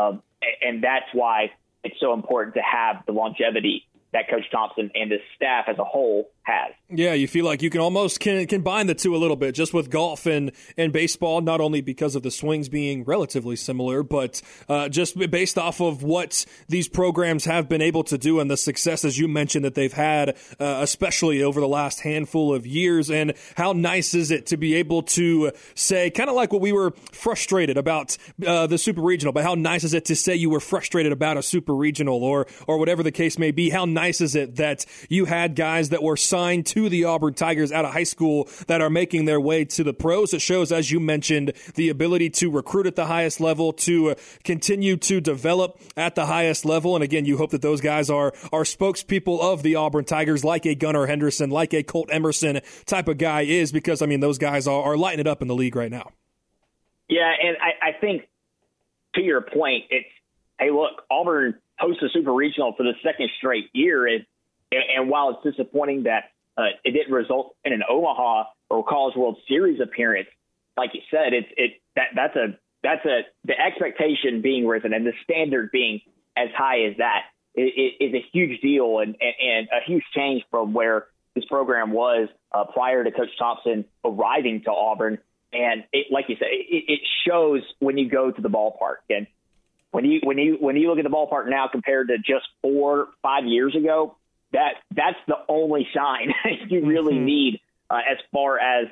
and that's why it's so important to have the longevity that Coach Thompson and his staff as a whole has. Yeah, you feel like you can almost combine the two a little bit, just with golf and baseball, not only because of the swings being relatively similar, but just based off of what these programs have been able to do and the success, as you mentioned, that they've had, especially over the last handful of years. And how nice is it to be able to say, kind of like what we were frustrated about the Super Regional, but how nice is it to say you were frustrated about a Super Regional or whatever the case may be? How nice is it that you had guys that were signed to the Auburn Tigers out of high school that are making their way to the pros? It shows, as you mentioned, the ability to recruit at the highest level, to continue to develop at the highest level. And again, you hope that those guys are spokespeople of the Auburn Tigers, like a Gunnar Henderson, like a Colt Emerson type of guy is, because, I mean, those guys are lighting it up in the league right now. Yeah, and I think, to your point, it's, hey, look, Auburn hosts a Super Regional for the second straight year, and while it's disappointing that it didn't result in an Omaha or College World Series appearance, like you said, that's the expectation being risen and the standard being as high as that is a huge deal and a huge change from where this program was prior to Coach Thompson arriving to Auburn. And like you said, it shows when you go to the ballpark. And when you look at the ballpark now compared to just 4 or 5 years ago, that's the only sign you really need as far as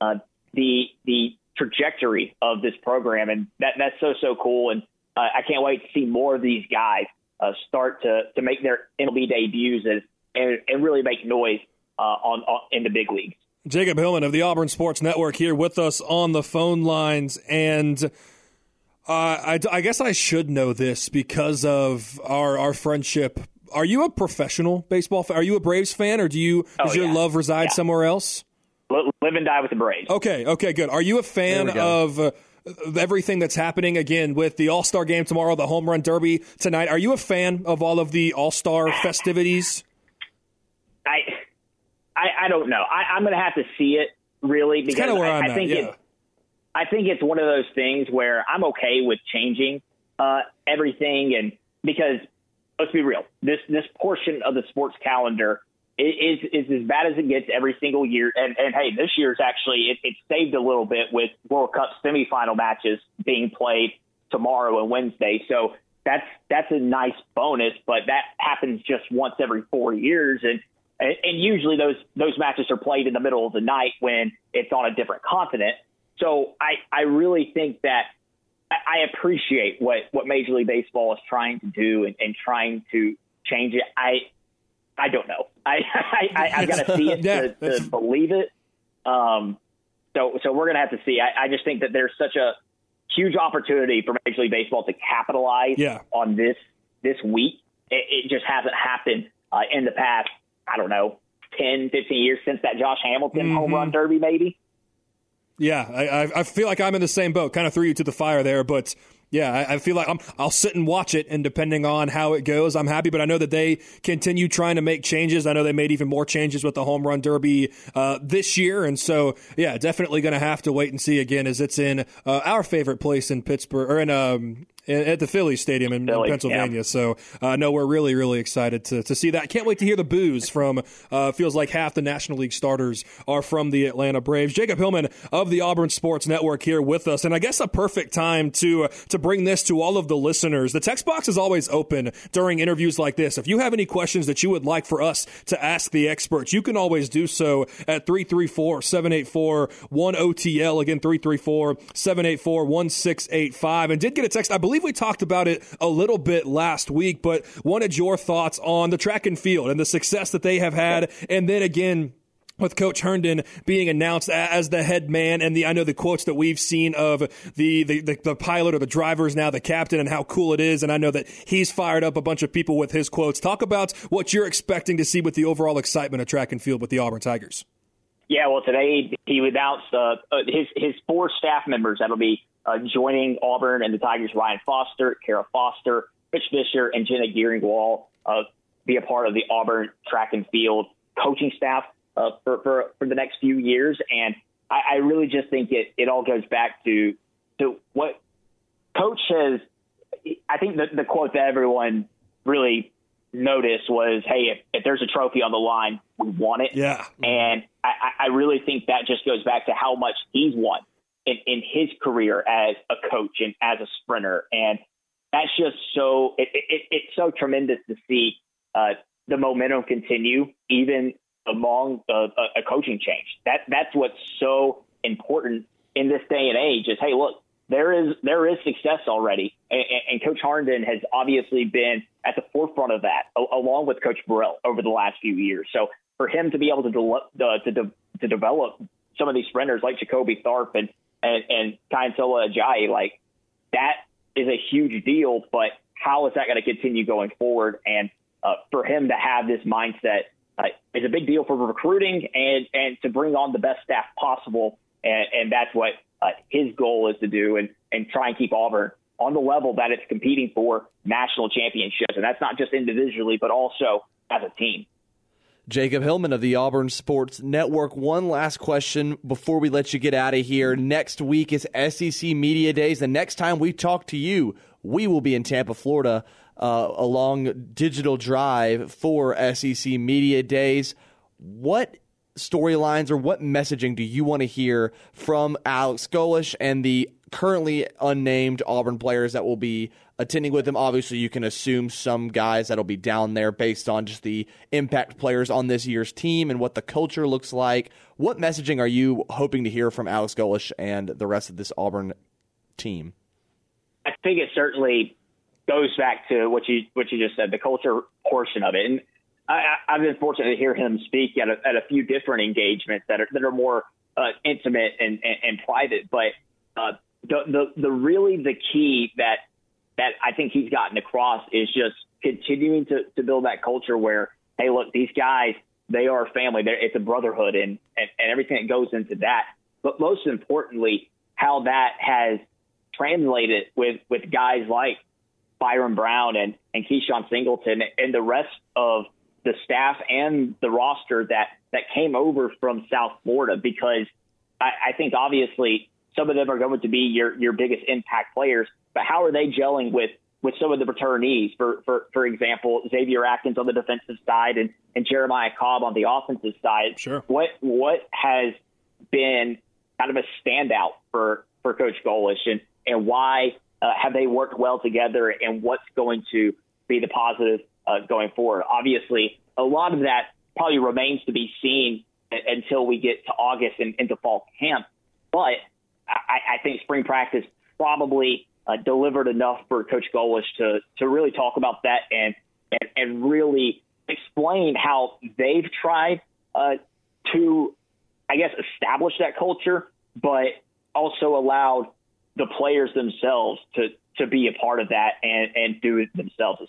the trajectory of this program. And that's so cool. And I can't wait to see more of these guys start to make their MLB debuts and really make noise in the big leagues. Jacob Hillman of the Auburn Sports Network here with us on the phone lines. And I guess I should know this because of our friendship. Are you a professional baseball fan? Are you a Braves fan, or does your love reside somewhere else? Live and die with the Braves. Okay, good. Are you a fan of everything that's happening, again, with the All-Star game tomorrow, the Home Run Derby tonight? Are you a fan of all of the All-Star festivities? I don't know. I'm going to have to see it, really, because I think it's one of those things where I'm okay with changing everything, and because let's be real, this portion of the sports calendar is as bad as it gets every single year. And hey, this year's actually it's saved a little bit with World Cup semifinal matches being played tomorrow and Wednesday. So that's a nice bonus, but that happens just once every 4 years, and usually those matches are played in the middle of the night when it's on a different continent. So I really think that I appreciate what Major League Baseball is trying to do and trying to change it. I don't know. I've got to see it to believe it. So we're going to have to see. I just think that there's such a huge opportunity for Major League Baseball to capitalize on this week. It just hasn't happened in the past I don't know, 10, 15 years since that Josh Hamilton home run derby, maybe. Yeah, I feel like I'm in the same boat. Kind of threw you to the fire there, but yeah, I feel like I'll sit and watch it, and depending on how it goes, I'm happy. But I know that they continue trying to make changes. I know they made even more changes with the home run derby this year, and so yeah, definitely going to have to wait and see again, as it's in our favorite place in Pittsburgh, or in at the Phillies Stadium in Pennsylvania. Yeah. So, no, we're really, really excited to see that. Can't wait to hear the boos from, feels like half the National League starters are from the Atlanta Braves. Jacob Hillman of the Auburn Sports Network here with us. And I guess a perfect time to bring this to all of the listeners. The text box is always open during interviews like this. If you have any questions that you would like for us to ask the experts, you can always do so at 334-784-1OTL. Again, 334-784-1685. And did get a text, I believe we talked about it a little bit last week, but wanted your thoughts on the track and field and the success that they have had. And then again, with Coach Herndon being announced as the head man, and I know the quotes that we've seen of the pilot or the driver is now the captain, and how cool it is. And I know that he's fired up a bunch of people with his quotes. Talk about what you're expecting to see with the overall excitement of track and field with the Auburn Tigers. Yeah, well, today he announced his 4 staff members that'll be joining Auburn and the Tigers: Ryan Foster, Kara Foster, Rich Fisher, and Jenna Gearing-Wall be a part of the Auburn track and field coaching staff for the next few years. And I really just think it all goes back to what Coach has. I think the quote that everyone really noticed was, hey, if there's a trophy on the line, we want it. Yeah. And I really think that just goes back to how much he's won in his career as a coach and as a sprinter. And that's just it's so tremendous to see the momentum continue, even among a coaching change. That's what's so important in this day and age is, hey, look, there is success already. And Coach Herndon has obviously been at the forefront of that, along with Coach Burrell over the last few years. So for him to be able to develop some of these sprinters like Jacoby Tharp and Kyantola Ajayi, like, that is a huge deal. But how is that going to continue going forward? And for him to have this mindset is a big deal for recruiting and to bring on the best staff possible. And that's what his goal is to do, and try and keep Auburn on the level that it's competing for national championships. And that's not just individually, but also as a team. Jacob Hillman of the Auburn Sports Network. One last question before we let you get out of here. Next week is SEC Media Days. The next time we talk to you, we will be in Tampa, Florida, along Digital Drive for SEC Media Days. What storylines or what messaging do you want to hear from Alex Golesh and the currently unnamed Auburn players that will be attending with him? Obviously, you can assume some guys that'll be down there based on just the impact players on this year's team and what the culture looks like. What messaging are you hoping to hear from Alex Golesh and the rest of this Auburn team? I think it certainly goes back to what you just said, the culture portion of it. And I've been fortunate to hear him speak at a few different engagements that are more intimate and private. But the key that I think he's gotten across is just continuing to build that culture where, hey, look, these guys, they are family. It's a brotherhood and everything that goes into that. But most importantly, how that has translated with guys like Byron Brown and Keyshawn Singleton and the rest of the staff and the roster that came over from South Florida, because I think obviously some of them are going to be your biggest impact players, but how are they gelling with some of the returnees? For example, Xavier Atkins on the defensive side and Jeremiah Cobb on the offensive side. Sure. What has been kind of a standout for Coach Golesh, and why have they worked well together, and what's going to be the positive going forward? Obviously, a lot of that probably remains to be seen until we get to August and into fall camp. But I think spring practice probably delivered enough for Coach Golesh to really talk about that and really explain how they've tried to, I guess, establish that culture, but also allowed the players themselves to be a part of that and do it themselves as well.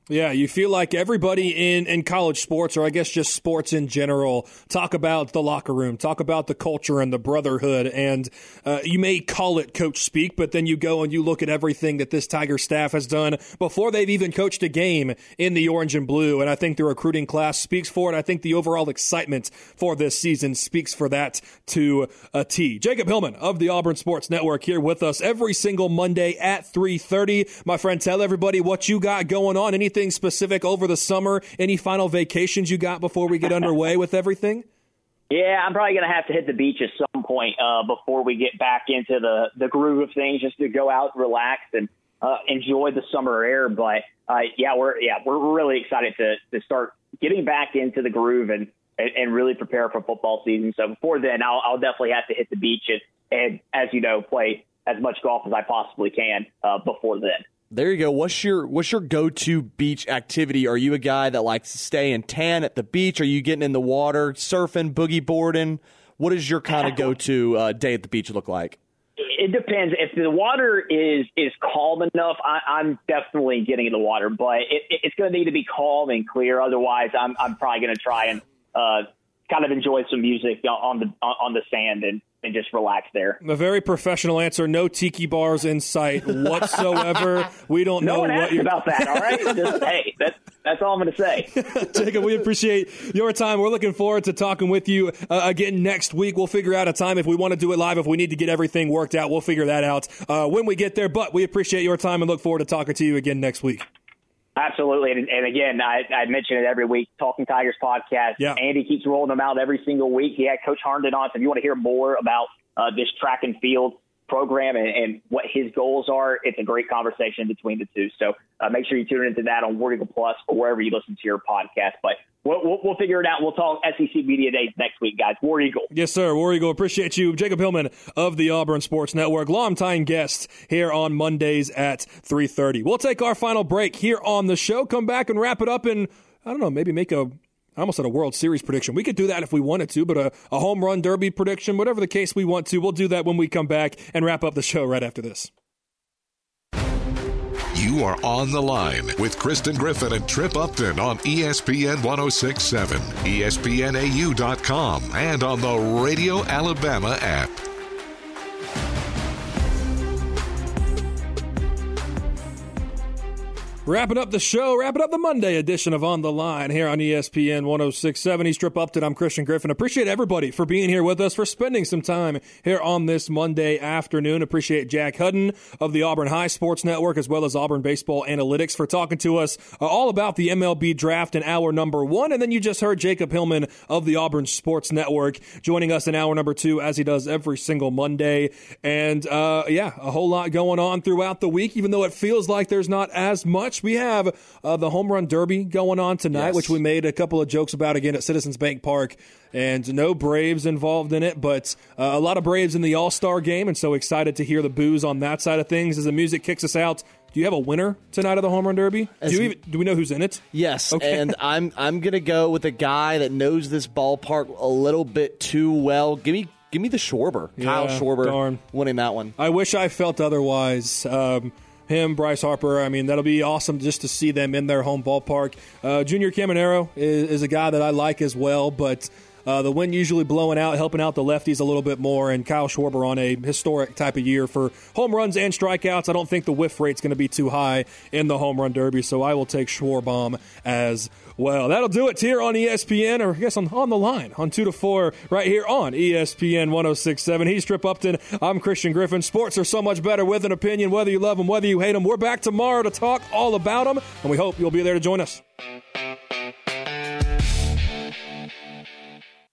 Yeah, you feel like everybody in college sports, or I guess just sports in general, talk about the locker room, talk about the culture and the brotherhood, and you may call it coach speak, but then you go and you look at everything that this Tiger staff has done before they've even coached a game in the orange and blue, and I think the recruiting class speaks for it. I think the overall excitement for this season speaks for that to a T. Jacob Hillman of the Auburn Sports Network here with us every single Monday at 3:30. My friend, tell everybody what you got going on. Anything specific over the summer? Any final vacations you got before we get underway with everything? Yeah, I'm probably going to have to hit the beach at some point before we get back into the groove of things, just to go out, relax, and enjoy the summer air. But we're really excited to start getting back into the groove and really prepare for football season. So before then, I'll definitely have to hit the beach and as you know, play as much golf as I possibly can before then. There you go. What's your go-to beach activity? Are you a guy that likes to stay and tan at the beach? Are you getting in the water, surfing, boogie boarding? What does your kind of go-to day at the beach look like? It depends. If the water is calm enough, I'm definitely getting in the water. But it's going to need to be calm and clear. Otherwise, I'm probably going to try and kind of enjoy some music on the sand and just relax there. A very professional answer. No tiki bars in sight whatsoever. We don't know what you're about that. All right, just, hey, that's all I'm going to say. Jacob, we appreciate your time. We're looking forward to talking with you again next week. We'll figure out a time if we want to do it live. If we need to get everything worked out, we'll figure that out when we get there. But we appreciate your time and look forward to talking to you again next week. Absolutely. And again, I mention it every week, Talking Tigers podcast. Yeah. Andy keeps rolling them out every single week. He had Coach Herndon on. So if you want to hear more about this track and field program and what his goals are, it's a great conversation between the two. So make sure you tune into that on War Eagle Plus or wherever you listen to your podcast. But we'll figure it out. We'll talk SEC Media Days next week, guys. War Eagle. Yes, sir. War Eagle. Appreciate you. Jacob Hillman of the Auburn Sports Network, longtime guest here on Mondays at 3:30. We'll take our final break here on the show, come back and wrap it up and, I don't know, maybe make I almost had a World Series prediction. We could do that if we wanted to, but a home run derby prediction, whatever the case we want to, we'll do that when we come back and wrap up the show right after this. You are on the line with Kristen Griffin and Trip Upton on ESPN 106.7, ESPNAU.com, and on the Radio Alabama app. Wrapping up the show, wrapping up the Monday edition of On the Line here on ESPN 106.7. He's Trip Upton. I'm Christian Griffin. Appreciate everybody for being here with us, for spending some time here on this Monday afternoon. Appreciate Jack Hudden of the Auburn High Sports Network, as well as Auburn Baseball Analytics, for talking to us all about the MLB draft in hour number 1. And then you just heard Jacob Hillman of the Auburn Sports Network joining us in hour number 2, as he does every single Monday. And a whole lot going on throughout the week, even though it feels like there's not as much. We have the Home Run Derby going on tonight, which we made a couple of jokes about again at Citizens Bank Park, and no Braves involved in it, but a lot of Braves in the All-Star game, and so excited to hear the boos on that side of things as the music kicks us out. Do you have a winner tonight of the Home Run Derby? Do we know who's in it? Yes, okay. And I'm going to go with a guy that knows this ballpark a little bit too well. Give me the Schwarber. Kyle Schwarber winning that one. I wish I felt otherwise. Him, Bryce Harper, I mean, that'll be awesome just to see them in their home ballpark. Junior Caminero is a guy that I like as well, but the wind usually blowing out, helping out the lefties a little bit more, and Kyle Schwarber on a historic type of year for home runs and strikeouts. I don't think the whiff rate's going to be too high in the Home Run Derby, so I will take Schwarbomb as well. That'll do it here on ESPN, or I guess on the line, on 2 to 4, right here on ESPN 106.7. He's Trip Upton. I'm Christian Griffin. Sports are so much better with an opinion, whether you love them, whether you hate them. We're back tomorrow to talk all about them, and we hope you'll be there to join us.